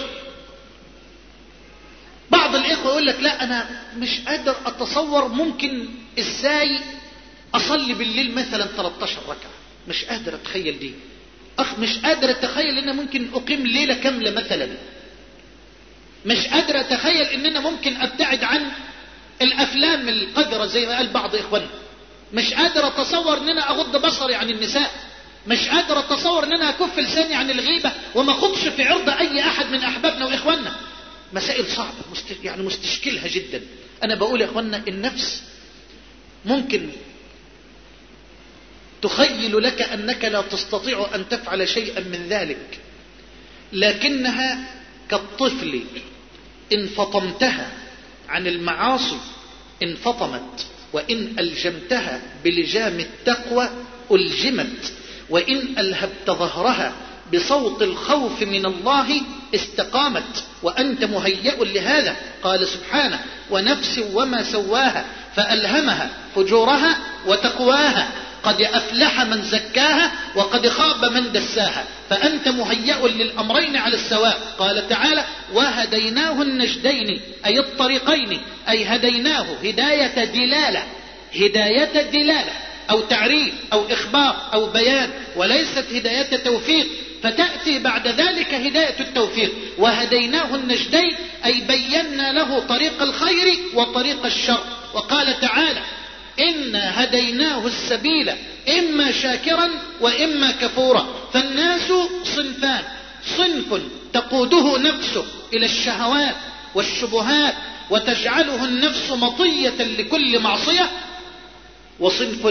بعض الإخوة يقول لك لا أنا مش قادر أتصور ممكن إزاي أصلي بالليل مثلا ثلاثة عشر ركعة، مش قادر أتخيل دي. أخ مش قادر أتخيل إن ممكن أقيم ليلة كاملة مثلا، مش قادر أتخيل إن أنا ممكن أبتعد عن الأفلام القذرة زي ما قال بعض إخواننا، مش قادر أتصور إن أنا أغض بصري عن النساء، مش قادر أتصور إن أنا أكف لساني عن الغيبة وما أخدش في عرض أي أحد من أحبابنا وإخواننا. مسائل صعبة مست... يعني مستشكلها جدا. أنا بقول يا إخواننا النفس ممكن تخيل لك أنك لا تستطيع أن تفعل شيئا من ذلك، لكنها كالطفل إن فطمتها عن المعاصي انفطمت، وإن ألجمتها بلجام التقوى ألجمت، وإن ألهبت ظهرها بصوت الخوف من الله استقامت، وأنت مهيأ لهذا. قال سبحانه ونفس وما سواها فألهمها فجورها وتقواها قد أفلح من زكاها وقد خاب من دساها، فأنت مهيأ للأمرين على السواء. قال تعالى وهديناه النجدين أي الطريقين، أي هديناه هداية دلالة، هداية دلالة أو تعريف أو إخبار أو بيان، وليست هداية توفيق، فتأتي بعد ذلك هداية التوفيق. وهديناه النجدين أي بينا له طريق الخير وطريق الشر. وقال تعالى إنا هديناه السبيل إما شاكرا وإما كفورا. فالناس صنفان، صنف تقوده نفسه إلى الشهوات والشبهات وتجعله النفس مطية لكل معصية، وصنف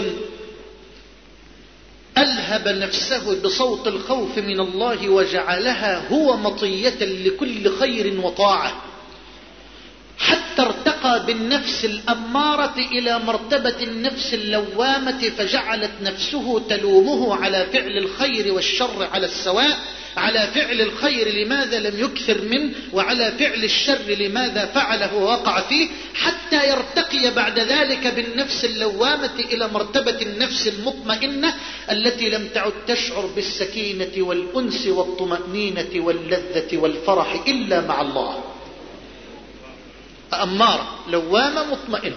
ألهب نفسه بصوت الخوف من الله وجعلها هو مطية لكل خير وطاعة، حتى ارتقى بالنفس الأمارة إلى مرتبة النفس اللوامة، فجعلت نفسه تلومه على فعل الخير والشر على السواء، على فعل الخير لماذا لم يكثر منه، وعلى فعل الشر لماذا فعله ووقع فيه، حتى يرتقي بعد ذلك بالنفس اللوامة إلى مرتبة النفس المطمئنة التي لم تعد تشعر بالسكينة والأنس والطمأنينة واللذة والفرح إلا مع الله. أمارة لوامة مطمئنة.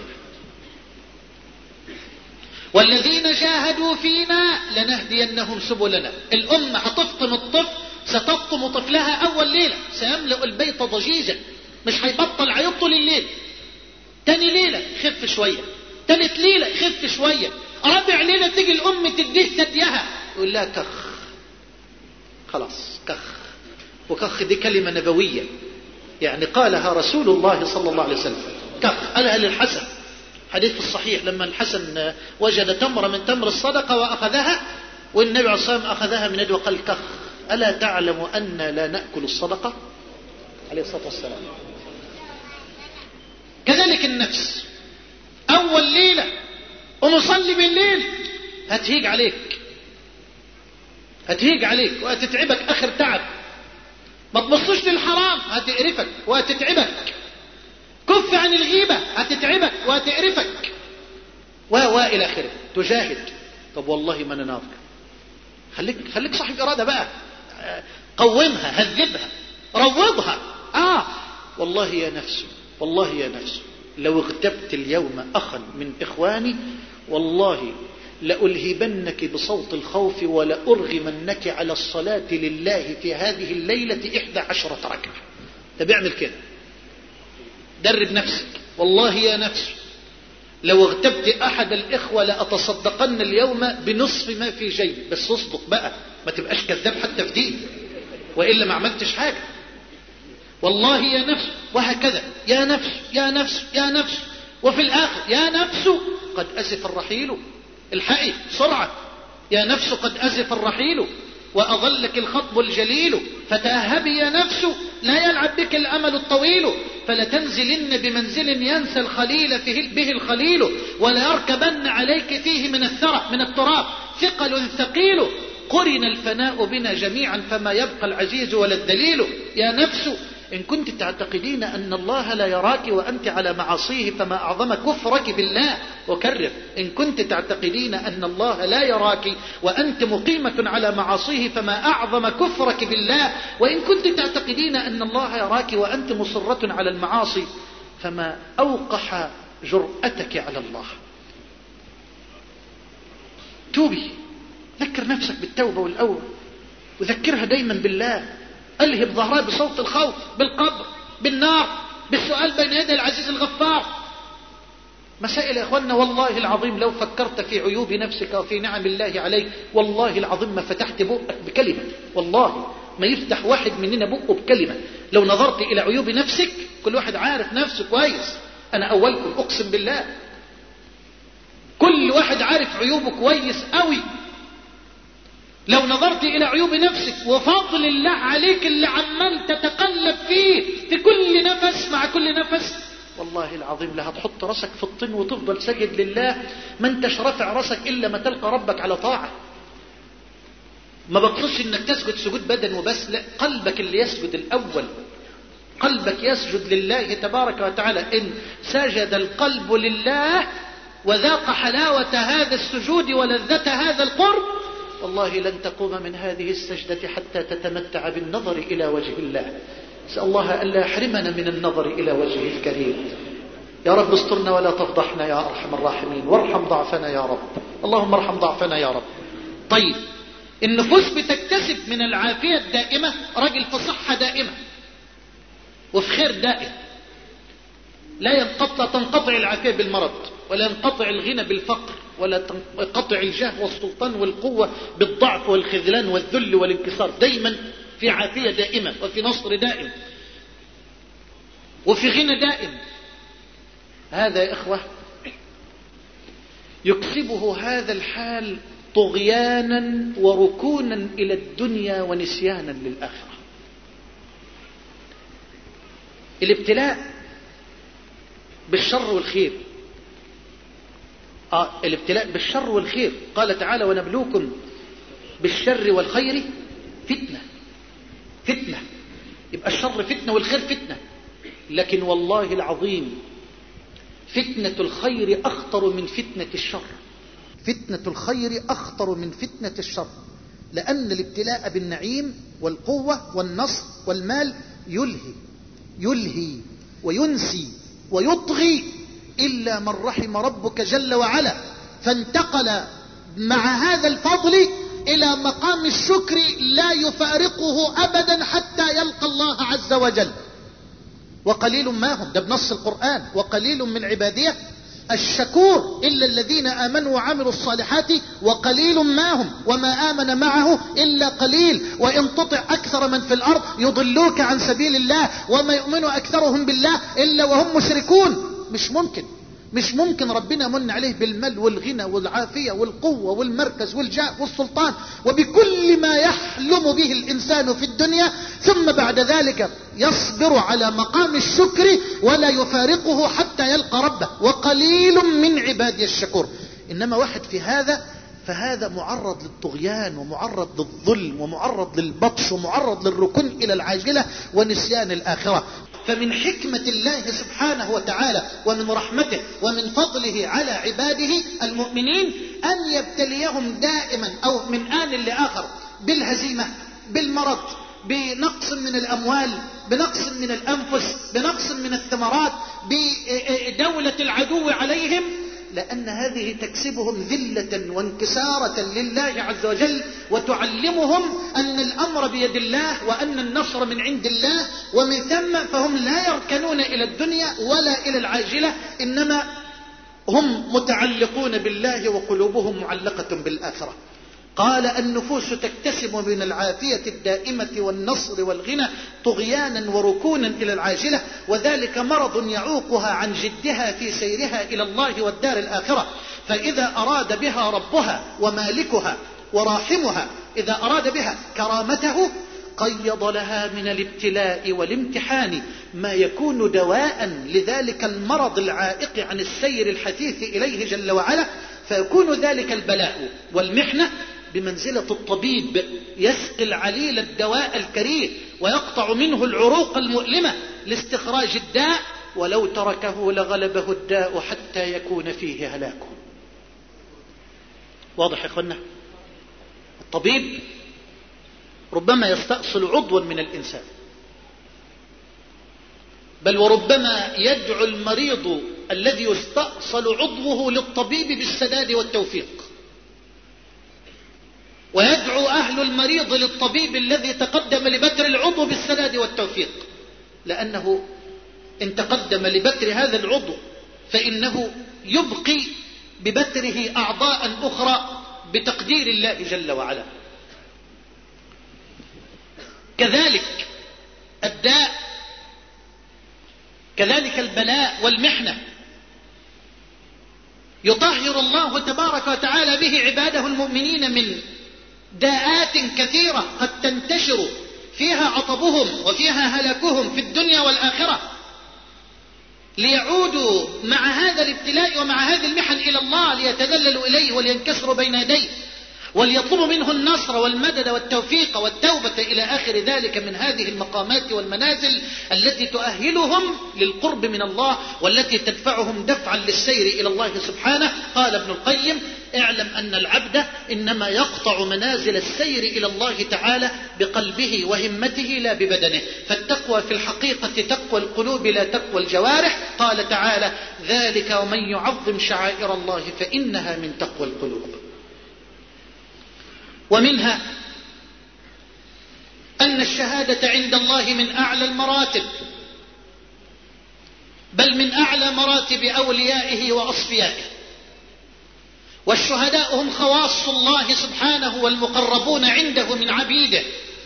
والذين جاهدوا فينا لنهدينهم سبلنا. الأمة هتفطم الطفل، ستفطم طفلها أول ليلة، سيملأ البيت ضجيجا، مش هيبطل عيط طول الليل. تاني ليلة خف شوية، تالت ليلة خف شوية، رابع ليلة تيجي الأم تديه ثديها يقول لها كخ، خلاص كخ. وكخ دي كلمة نبوية، يعني قالها رسول الله صلى الله عليه وسلم. كخ قالها للحسن، حديث الصحيح لما الحسن وجد تمرة من تمر الصدقة وأخذها، والنبي عليه الصلاة والسلام أخذها من يده وقال كخ ألا تعلم أن لا نأكل الصدقة عليه الصلاة والسلام. كذلك النفس أول ليلة ونصلي بالليل هتهيج عليك، هتهيج عليك وهتتعبك آخر تعب. ما تبصش للحرام هتقرفك وهتتعبك، كف عن الغيبة هتتعبك وهتقرفك، و و إلى آخره. تجاهد، طب والله ما أنا ناظر. خليك خليك صاحب إرادة بقى، قومها، هذبها، روضها. آه والله يا نفس، والله يا نفس لو اغتبت اليوم أخا من إخواني والله لألهبنك بصوت الخوف ولأرغمنك على الصلاة لله في هذه الليلة إحدى عشرة ركعة. ده بيعمل كده. درب نفسك. والله يا نفس لو اغتبت أحد الإخوة لأتصدقن اليوم بنصف ما في جيبي. بس اصدق بقى، ما تبقاش كذاب حتى في دين، وإلا ما عملتش حاجة. والله يا نفس، وهكذا يا نفس يا نفس يا نفس، وفي الآخر يا نفس قد أزف الرحيل. الحقي بسرعة. يا نفس قد أزف الرحيل وأظلك الخطب الجليل، فتأهبي يا نفس لا يلعب بك الأمل الطويل، فلتنزلن بمنزل ينسى الخليل فيه به الخليل، ولا يركبن عليك فيه من الثرى من التراب ثقل ثقيل، قرن الفناء بنا جميعا فما يبقى العزيز ولا الدليل. يا نفس إن كنت تعتقدين أن الله لا يراك وأنت على معاصيه فما أعظم كفرك بالله. وكرر: إن كنت تعتقدين أن الله لا يراك وأنت مقيمة على معاصيه فما أعظم كفرك بالله. وإن كنت تعتقدين أن الله يراك وأنت مصرة على المعاصي فما أوقح جرأتك على الله. توبي، ذكر نفسك بالتوبة والأوبة، وذكرها دايما بالله. ألهب ظهرها بصوت الخوف، بالقبر، بالنار، بالسؤال بين يدي العزيز الغفار. مسائل يا أخوانا والله العظيم لو فكرت في عيوب نفسك وفي نعم الله عليك والله العظيم ما فتحت بقك بكلمة. والله ما يفتح واحد مننا بقه بكلمة. لو نظرت إلى عيوب نفسك، كل واحد عارف نفسه كويس، أنا أولكم أقسم بالله، كل واحد عارف عيوبه كويس قوي. لو نظرت إلى عيوب نفسك وفضل الله عليك اللي عمال تتقلب فيه في كل نفس مع كل نفس، والله العظيم لا هتحط راسك في الطين وتفضل سجد لله. ما انتش رافع راسك إلا ما تلقى ربك على طاعة. ما بقصش انك تسجد سجود بدن وبس، لا، قلبك اللي يسجد الأول. قلبك يسجد لله تبارك وتعالى. إن سجد القلب لله وذاق حلاوة هذا السجود ولذة هذا القرب، والله لن تقوم من هذه السجدة حتى تتمتع بالنظر إلى وجه الله. أسأل الله ألا يحرمنا من النظر إلى وجهه الكريم. يا رب استرنا ولا تفضحنا يا أرحم الراحمين، وارحم ضعفنا يا رب. اللهم ارحم ضعفنا يا رب. طيب، النفوس بتكتسب من العافية الدائمة. راجل في صحة دائمة وفي خير دائم، لا ينقطع تنقطع العافية بالمرض، ولا ينقطع الغنى بالفقر، ولا تنقطع الجاه والسلطان والقوة بالضعف والخذلان والذل والانكسار. دايما في عافية دائمة وفي نصر دائم وفي غنى دائم. هذا يا إخوة يكسبه هذا الحال طغيانا وركونا إلى الدنيا ونسيانا للآخرة. الابتلاء بالشر والخير. آه الابتلاء بالشر والخير. قال تعالى: ونبلوكم بالشر والخير فتنة. فتنة، يبقى الشر فتنة والخير فتنة. لكن والله العظيم فتنة الخير أخطر من فتنة الشر. فتنة الخير أخطر من فتنة الشر، لأن الابتلاء بالنعيم والقوة والنصر والمال يلهي يلهي وينسي ويطغي إلا من رحم ربك جل وعلا، فانتقل مع هذا الفضل إلى مقام الشكر لا يفارقه أبدا حتى يلقى الله عز وجل. وقليل ما هم، ده بنص القرآن: وقليل من عباديه الشكور إلا الذين آمنوا وعملوا الصالحات وقليل ما هم وما آمن معه إلا قليل وإن تطع أكثر من في الأرض يضلوك عن سبيل الله وما يؤمن أكثرهم بالله إلا وهم مشركون. مش ممكن مش ممكن ربنا من عليه بالمال والغنى والعافية والقوة والمركز والجاه والسلطان وبكل ما يحلم به الإنسان في الدنيا، ثم بعد ذلك يصبر على مقام الشكر ولا يفارقه حتى يلقى ربه. وقليل من عبادي الشكور. إنما واحد في هذا فهذا معرض للطغيان ومعرض للظلم ومعرض للبطش ومعرض للركون إلى العاجلة ونسيان الآخرة. فمن حكمة الله سبحانه وتعالى ومن رحمته ومن فضله على عباده المؤمنين أن يبتليهم دائما أو من آن لآخر بالهزيمة، بالمرض، بنقص من الأموال، بنقص من الأنفس، بنقص من الثمرات، بدولة العدو عليهم، لأن هذه تكسبهم ذلة وانكسارة لله عز وجل، وتعلمهم أن الأمر بيد الله وأن النصر من عند الله، ومن ثم فهم لا يركنون إلى الدنيا ولا إلى العاجلة، إنما هم متعلقون بالله وقلوبهم معلقة بالآخرة. قال النفوس تكتسب من العافية الدائمة والنصر والغنى طغيانا وركونا إلى العاجلة، وذلك مرض يعوقها عن جدها في سيرها إلى الله والدار الآخرة. فإذا أراد بها ربها ومالكها وراحمها، إذا أراد بها كرامته، قيض لها من الابتلاء والامتحان ما يكون دواء لذلك المرض العائق عن السير الحثيث إليه جل وعلا، فيكون ذلك البلاء والمحنة بمنزلة الطبيب يسقي العليل الدواء الكريه ويقطع منه العروق المؤلمة لاستخراج الداء، ولو تركه لغلبه الداء حتى يكون فيه هلاكه. واضح يا اخوانا؟ الطبيب ربما يستأصل عضوا من الإنسان، بل وربما يدعو المريض الذي يستأصل عضوه للطبيب بالسداد والتوفيق، ويدعو أهل المريض للطبيب الذي تقدم لبتر العضو بالسداد والتوفيق، لأنه إن تقدم لبتر هذا العضو فإنه يبقي ببتره أعضاء أخرى بتقدير الله جل وعلا. كذلك الداء، كذلك البلاء والمحنة يطهر الله تبارك وتعالى به عباده المؤمنين من داءات كثيرة قد تنتشر فيها عطبهم وفيها هلاكهم في الدنيا والآخرة، ليعودوا مع هذا الابتلاء ومع هذه المحن إلى الله، ليتذللوا إليه ولينكسروا بين يديه وليطلبوا منه النصر والمدد والتوفيق والتوبة إلى آخر ذلك من هذه المقامات والمنازل التي تؤهلهم للقرب من الله والتي تدفعهم دفعا للسير إلى الله سبحانه. قال ابن القيم: اعلم أن العبد إنما يقطع منازل السير إلى الله تعالى بقلبه وهمته لا ببدنه، فالتقوى في الحقيقة تقوى القلوب لا تقوى الجوارح. قال تعالى: ذلك ومن يعظم شعائر الله فإنها من تقوى القلوب. ومنها أن الشهادة عند الله من أعلى المراتب، بل من أعلى مراتب أوليائه وأصفيائه، والشهداء هم خواص الله سبحانه والمقربون عنده من عبيده،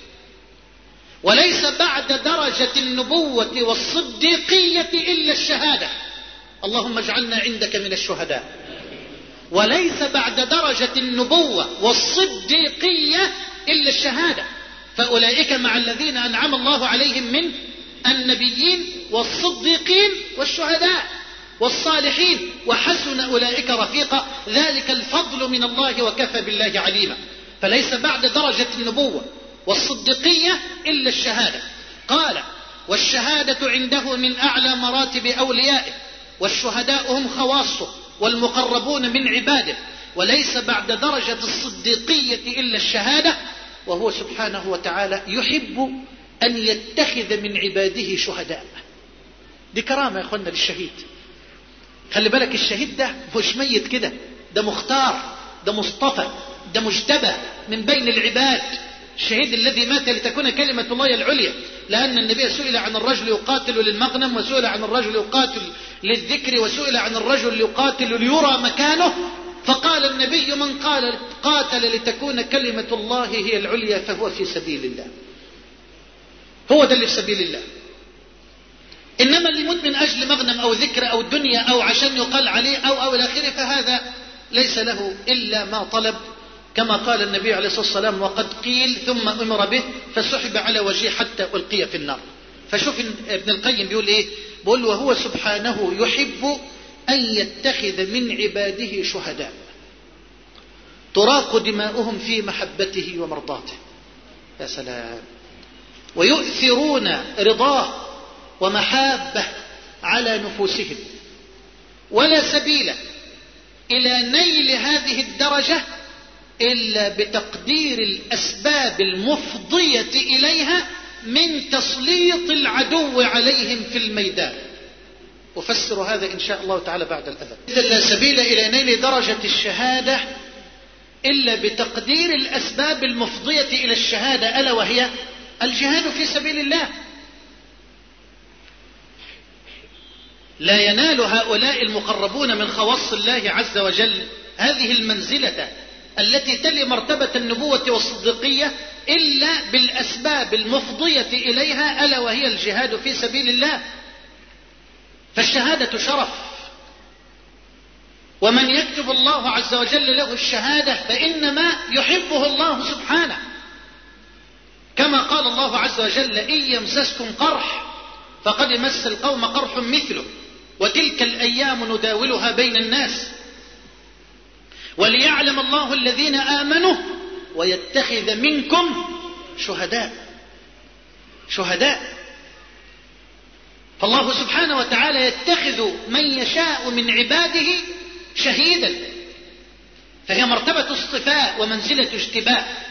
وليس بعد درجة النبوة والصديقية إلا الشهادة. اللهم اجعلنا عندك من الشهداء. وليس بعد درجة النبوة والصديقية إلا الشهادة، فأولئك مع الذين أنعم الله عليهم من النبيين والصديقين والشهداء والصالحين، وحسن أولئك رفيقا، ذلك الفضل من الله وكفى بالله عليما. فليس بعد درجة النبوة والصديقية إلا الشهادة. قال: والشهادة عنده من أعلى مراتب أوليائه، والشهداء هم خواصه والمقربون من عباده، وليس بعد درجة الصديقية إلا الشهادة. وهو سبحانه وتعالى يحب أن يتخذ من عباده شهداء. دي كرامة يا أخوانا للشهيد. خلي بالك، الشهيد ده مش ميت كده، ده مختار، ده مصطفى، ده مجتبى من بين العباد. الشهيد الذي مات لتكون كلمة الله العليا، لأن النبي سئل عن الرجل يقاتل للمغنم، وسئل عن الرجل يقاتل للذكر، وسئل عن الرجل يقاتل ليرى مكانه، فقال النبي: من قال قاتل لتكون كلمة الله هي العليا فهو في سبيل الله. هو ده اللي في سبيل الله. إنما اللي يموت من أجل مغنم أو ذكر أو دنيا أو عشان يقال عليه أو أو إلى آخره، فهذا ليس له إلا ما طلب، كما قال النبي عليه الصلاة والسلام: وقد قيل ثم أمر به فسحب على وجهه حتى ألقي في النار. فشوف ابن القيم بيقول إيه؟ بيقول: وهو سبحانه يحب أن يتخذ من عباده شهداء تراق دماؤهم في محبته ومرضاته. يا سلام! ويؤثرون رضاه ومحابه على نفوسهم، ولا سبيل إلى نيل هذه الدرجة إلا بتقدير الأسباب المفضية إليها من تسليط العدو عليهم في الميدان. أفسر هذا إن شاء الله تعالى بعد الأذان. لا سبيل إلى نيل درجة الشهادة إلا بتقدير الأسباب المفضية إلى الشهادة، ألا وهي الجهاد في سبيل الله. لا ينال هؤلاء المقربون من خواص الله عز وجل هذه المنزلة التي تلي مرتبة النبوة والصديقية إلا بالأسباب المفضية إليها، ألا وهي الجهاد في سبيل الله. فالشهادة شرف، ومن يكتب الله عز وجل له الشهادة فإنما يحبه الله سبحانه، كما قال الله عز وجل: إن يمسسكم قرح فقد مس القوم قرح مثله وتلك الأيام نداولها بين الناس وليعلم الله الذين آمنوا ويتخذ منكم شهداء. شهداء فالله سبحانه وتعالى يتخذ من يشاء من عباده شهيدا، فهي مرتبة اصطفاء ومنزلة اجتباء.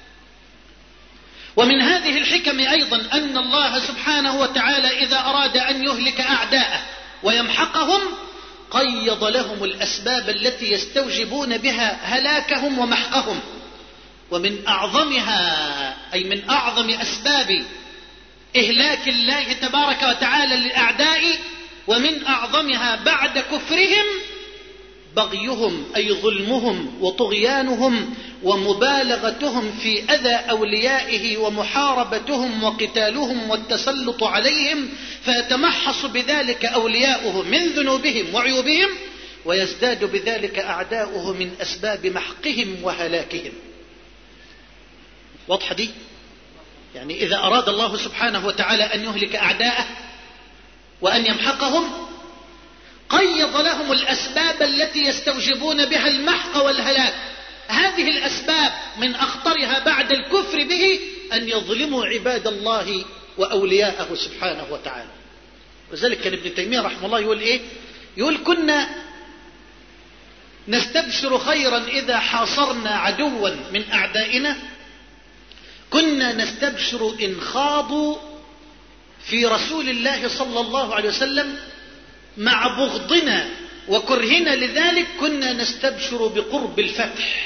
ومن هذه الحكم أيضا أن الله سبحانه وتعالى إذا أراد أن يهلك أعداءه ويمحقهم قيض لهم الأسباب التي يستوجبون بها هلاكهم ومحقهم. ومن أعظمها أي من أعظم أسباب إهلاك الله تبارك وتعالى للأعداء ومن أعظمها بعد كفرهم بغيهم أي ظلمهم وطغيانهم ومبالغتهم في أذى أوليائه ومحاربتهم وقتالهم والتسلط عليهم، فيتمحص بذلك أولياؤه من ذنوبهم وعيوبهم ويزداد بذلك أعداؤه من أسباب محقهم وهلاكهم. واضحة دي؟ يعني إذا أراد الله سبحانه وتعالى أن يهلك أعداءه وأن يمحقهم قيض لهم الأسباب التي يستوجبون بها المحق والهلاك. هذه الأسباب من أخطرها بعد الكفر به أن يظلموا عباد الله وأولياءه سبحانه وتعالى. وذلك كان ابن تيمية رحمه الله يقول إيه؟ يقول: كنا نستبشر خيرا إذا حاصرنا عدوا من أعدائنا، كنا نستبشر إن خاضوا في رسول الله صلى الله عليه وسلم مع بغضنا وكرهنا لذلك كنا نستبشر بقرب الفتح.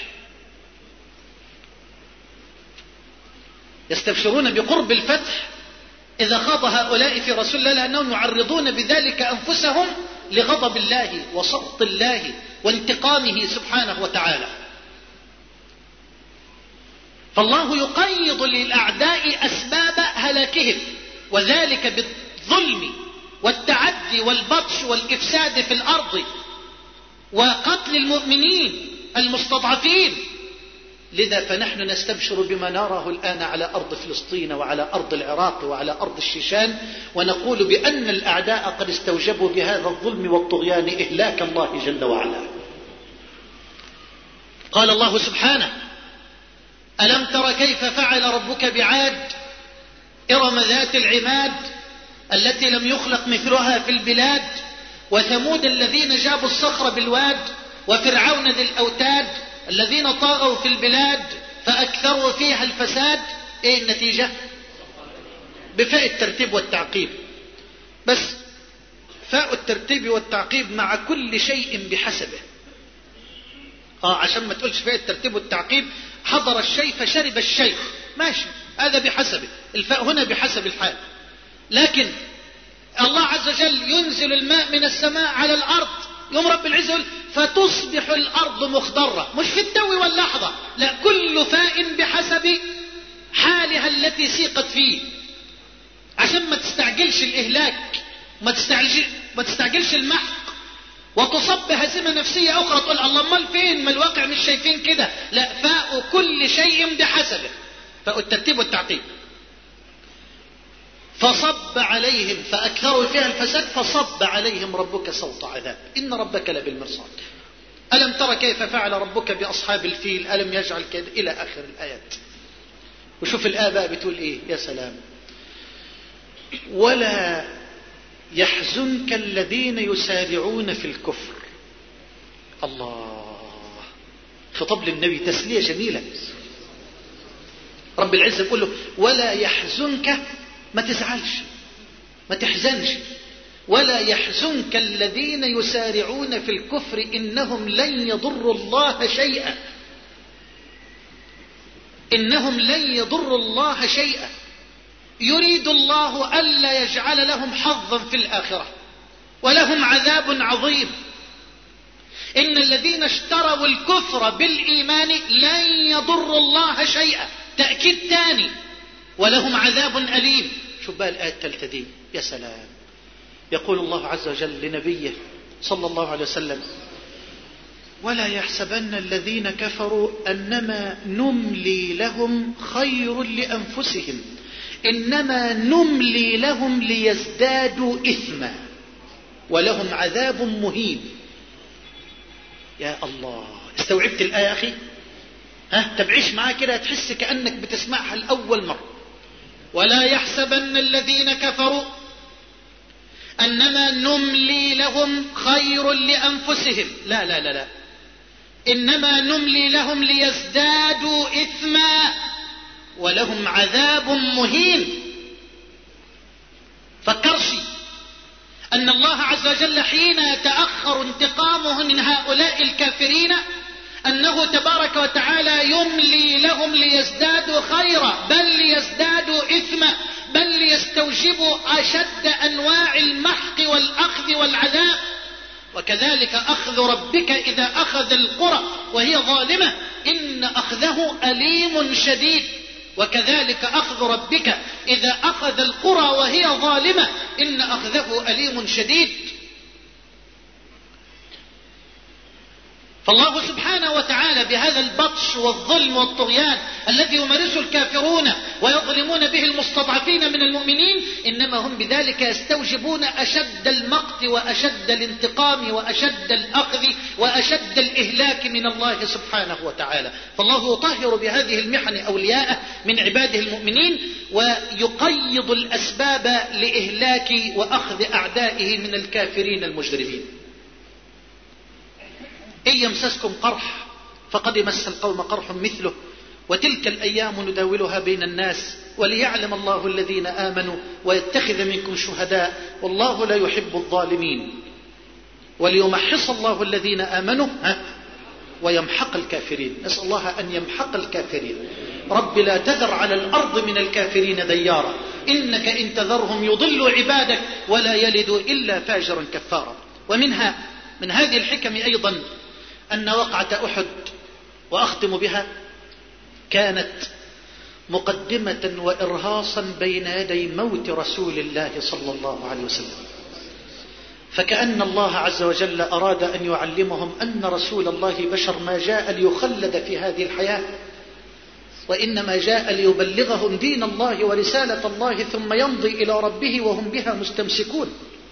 يستبشرون بقرب الفتح إذا خاض هؤلاء في رسول الله، لأنهم يعرضون بذلك أنفسهم لغضب الله وسخط الله وانتقامه سبحانه وتعالى. فالله يقيض للأعداء أسباب هلاكهم، وذلك بالظلم والتعدي والبطش والإفساد في الأرض وقتل المؤمنين المستضعفين. لذا فنحن نستبشر بما نراه الآن على أرض فلسطين وعلى أرض العراق وعلى أرض الشيشان، ونقول بأن الأعداء قد استوجبوا بهذا الظلم والطغيان إهلاك الله جل وعلا. قال الله سبحانه: ألم تر كيف فعل ربك بعاد إرم ذات العماد التي لم يخلق مثلها في البلاد وثمود الذين جابوا الصخر بالواد وفرعون ذي الأوتاد الذين طاغوا في البلاد فأكثروا فيها الفساد. إيه النتيجة؟ بفاء الترتيب والتعقيب. بس فاء الترتيب والتعقيب مع كل شيء بحسبه. آه عشان ما تقولش فاء الترتيب والتعقيب حضر الشيء فشرب الشيء، ماشي، هذا بحسبه. الفاء هنا بحسب الحال. لكن الله عز وجل ينزل الماء من السماء على الأرض، يوم رب العزة فتصبح الأرض مخضرة، مش في التو واللحظة، لا، كل فاء بحسب حالها التي سيقت فيه، عشان ما تستعجلش الإهلاك، ما تستعجلش, ما تستعجلش المحق وتصب هزيمة نفسية أخرى تقول الله مال فين، ما الواقع مش شايفين كده. لا، فاء كل شيء بحسبه، فاء الترتيب والتعقيب. فصب عليهم فأكثروا فيها الفساد فصب عليهم ربك صوت عذاب إن ربك لبالمرصاد. ألم تر كيف فعل ربك بأصحاب الفيل ألم يجعل كيد إلى آخر الآيات. وشوف الآباء بتقول إيه، يا سلام: ولا يحزنك الذين يسارعون في الكفر. الله، خطاب للنبي، تسلية جميلة. رب العزة يقول له: ولا يحزنك، ما تزعلش، ما تحزنش، ولا يحزنك الذين يسارعون في الكفر إنهم لن يضروا الله شيئا إنهم لن يضروا الله شيئا يريد الله ألا يجعل لهم حظا في الآخرة ولهم عذاب عظيم. إن الذين اشتروا الكفر بالإيمان لن يضروا الله شيئا، تأكيد ثاني، ولهم عذاب أليم. شوف بقى الآية الثالثة دي، يا سلام. يقول الله عز وجل لنبيه صلى الله عليه وسلم: ولا يحسبن الذين كفروا أنما نملي لهم خير لأنفسهم إنما نملي لهم ليزدادوا إثما ولهم عذاب مهين. يا الله، استوعبت الآية أخي؟ ها تبعيش معاه كده، تحس كأنك بتسمعها لأول مرة. ولا يحسبن الذين كفروا أنما نملي لهم خير لأنفسهم، لا لا لا لا، إنما نملي لهم ليزدادوا إثما ولهم عذاب مهين. فكرشي أن الله عز وجل حين يتأخر انتقامه من هؤلاء الكافرين أنه تبارك وتعالى يملي لهم ليزدادوا خيرا، بل ليزدادوا إثما، بل ليستوجبوا أشد أنواع المحق والأخذ والعذاب. وكذلك أخذ ربك إذا أخذ القرى وهي ظالمة إن أخذه أليم شديد. وكذلك أخذ ربك إذا أخذ القرى وهي ظالمة إن أخذه أليم شديد. فالله سبحانه وتعالى بهذا البطش والظلم والطغيان الذي يمارسه الكافرون ويظلمون به المستضعفين من المؤمنين إنما هم بذلك يستوجبون أشد المقت وأشد الانتقام وأشد الأخذ وأشد الإهلاك من الله سبحانه وتعالى. فالله يطهر بهذه المحن أولياءه من عباده المؤمنين ويقيض الأسباب لإهلاك وأخذ أعدائه من الكافرين المجرمين. إن يمسسكم قرح فقد مس القوم قرح مثله وتلك الأيام نداولها بين الناس وليعلم الله الذين آمنوا ويتخذ منكم شهداء والله لا يحب الظالمين وليمحص الله الذين آمنوا ويمحق الكافرين. نسأل الله أن يمحق الكافرين. رب لا تذر على الأرض من الكافرين ديارا إنك إن تذرهم يضلوا عبادك ولا يلدوا إلا فاجرا كفارا. ومنها من هذه الحكم أيضا أن وقعة أحد وأختم بها كانت مقدمة وإرهاصا بين يدي موت رسول الله صلى الله عليه وسلم. فكأن الله عز وجل أراد أن يعلمهم أن رسول الله بشر ما جاء ليخلد في هذه الحياة وإنما جاء ليبلغهم دين الله ورسالة الله ثم يمضي إلى ربه وهم بها مستمسكون.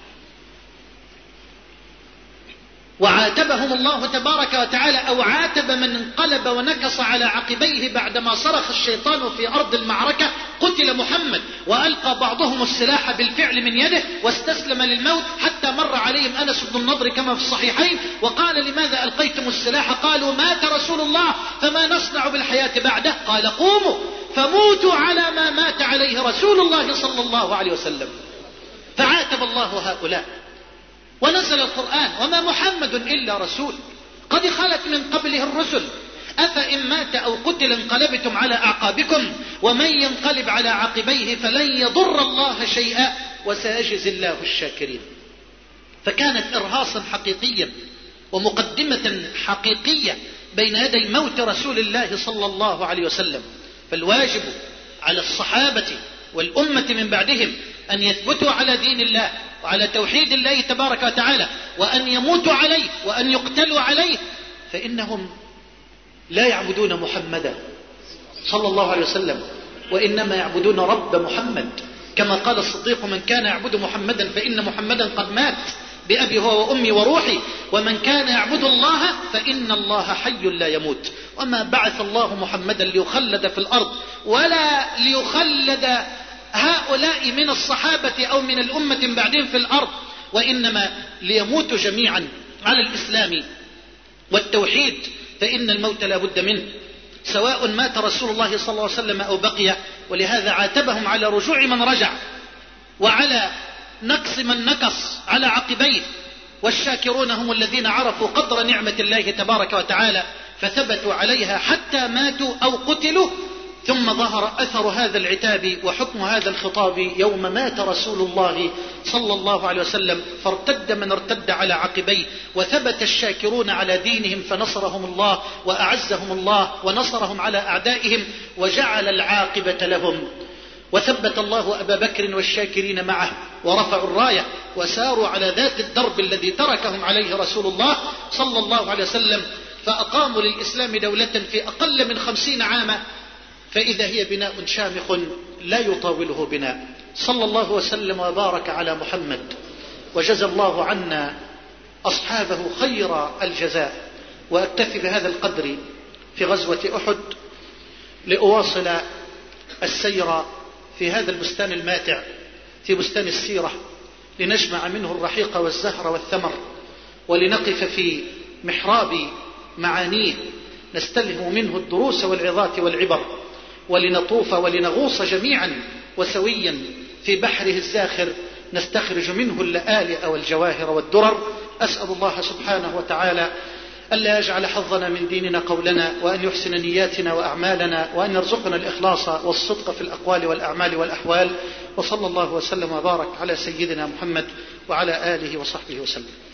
وعاتبهم الله تبارك وتعالى أو عاتب من انقلب ونكص على عقبيه بعدما صرخ الشيطان في أرض المعركة قتل محمد وألقى بعضهم السلاح بالفعل من يده واستسلم للموت حتى مر عليهم أنس بن النضر كما في الصحيحين وقال: لماذا ألقيتم السلاح؟ قالوا: مات رسول الله فما نصنع بالحياة بعده؟ قال: قوموا فموتوا على ما مات عليه رسول الله صلى الله عليه وسلم. فعاتب الله هؤلاء ونزل القرآن: وما محمد إلا رسول قد خلت من قبله الرسل أفإن مات أو قتل انقلبتم على أعقابكم ومن ينقلب على عقبيه فلن يضر الله شيئا وسيجزي الله الشاكرين. فكانت إرهاصا حقيقيا ومقدمة حقيقية بين يدي موت رسول الله صلى الله عليه وسلم. فالواجب على الصحابة والأمة من بعدهم أن يثبتوا على دين الله وعلى توحيد الله تبارك وتعالى وأن يموتوا عليه وأن يقتلوا عليه، فإنهم لا يعبدون محمدا صلى الله عليه وسلم وإنما يعبدون رب محمد كما قال الصديق: من كان يعبد محمدا فإن محمدا قد مات بأبي هو وأمي وروحي ومن كان يعبد الله فإن الله حي لا يموت. وما بعث الله محمدا ليخلد في الأرض ولا ليخلد هؤلاء من الصحابة أو من الأمة بعدين في الأرض وإنما ليموتوا جميعا على الإسلام والتوحيد، فإن الموت لا بد منه سواء مات رسول الله صلى الله عليه وسلم أو بقي. ولهذا عاتبهم على رجوع من رجع وعلى نقص من نكص على عقبيه، والشاكرون هم الذين عرفوا قدر نعمة الله تبارك وتعالى فثبتوا عليها حتى ماتوا أو قتلوا، ثم ظهر أثر هذا العتاب وحكم هذا الخطاب يوم مات رسول الله صلى الله عليه وسلم، فارتد من ارتد على عقبيه، وثبت الشاكرون على دينهم فنصرهم الله وأعزهم الله ونصرهم على أعدائهم وجعل العاقبة لهم. وثبت الله أبا بكر والشاكرين معه ورفعوا الراية وساروا على ذات الدرب الذي تركهم عليه رسول الله صلى الله عليه وسلم، فأقاموا للإسلام دولة في أقل من خمسين عاما، فإذا هي بناء شامخ لا يطاوله بناء. صلى الله وسلم وبارك على محمد، وجزى الله عنا أصحابه خير الجزاء. وأكتفي بهذا القدر في غزوة أحد لأواصل السير في هذا البستان الماتع، في بستان السيرة، لنجمع منه الرحيق والزهر والثمر، ولنقف في محراب معانيه نستلهم منه الدروس والعظات والعبر، ولنطوف ولنغوص جميعا وسويا في بحره الزاخر نستخرج منه اللآلئ والجواهر والدرر. أسأل الله سبحانه وتعالى ألا يجعل حظنا من ديننا قولنا، وأن يحسن نياتنا وأعمالنا، وأن يرزقنا الإخلاص والصدق في الأقوال والأعمال والأحوال. وصلى الله وسلم وبارك على سيدنا محمد وعلى آله وصحبه وسلم.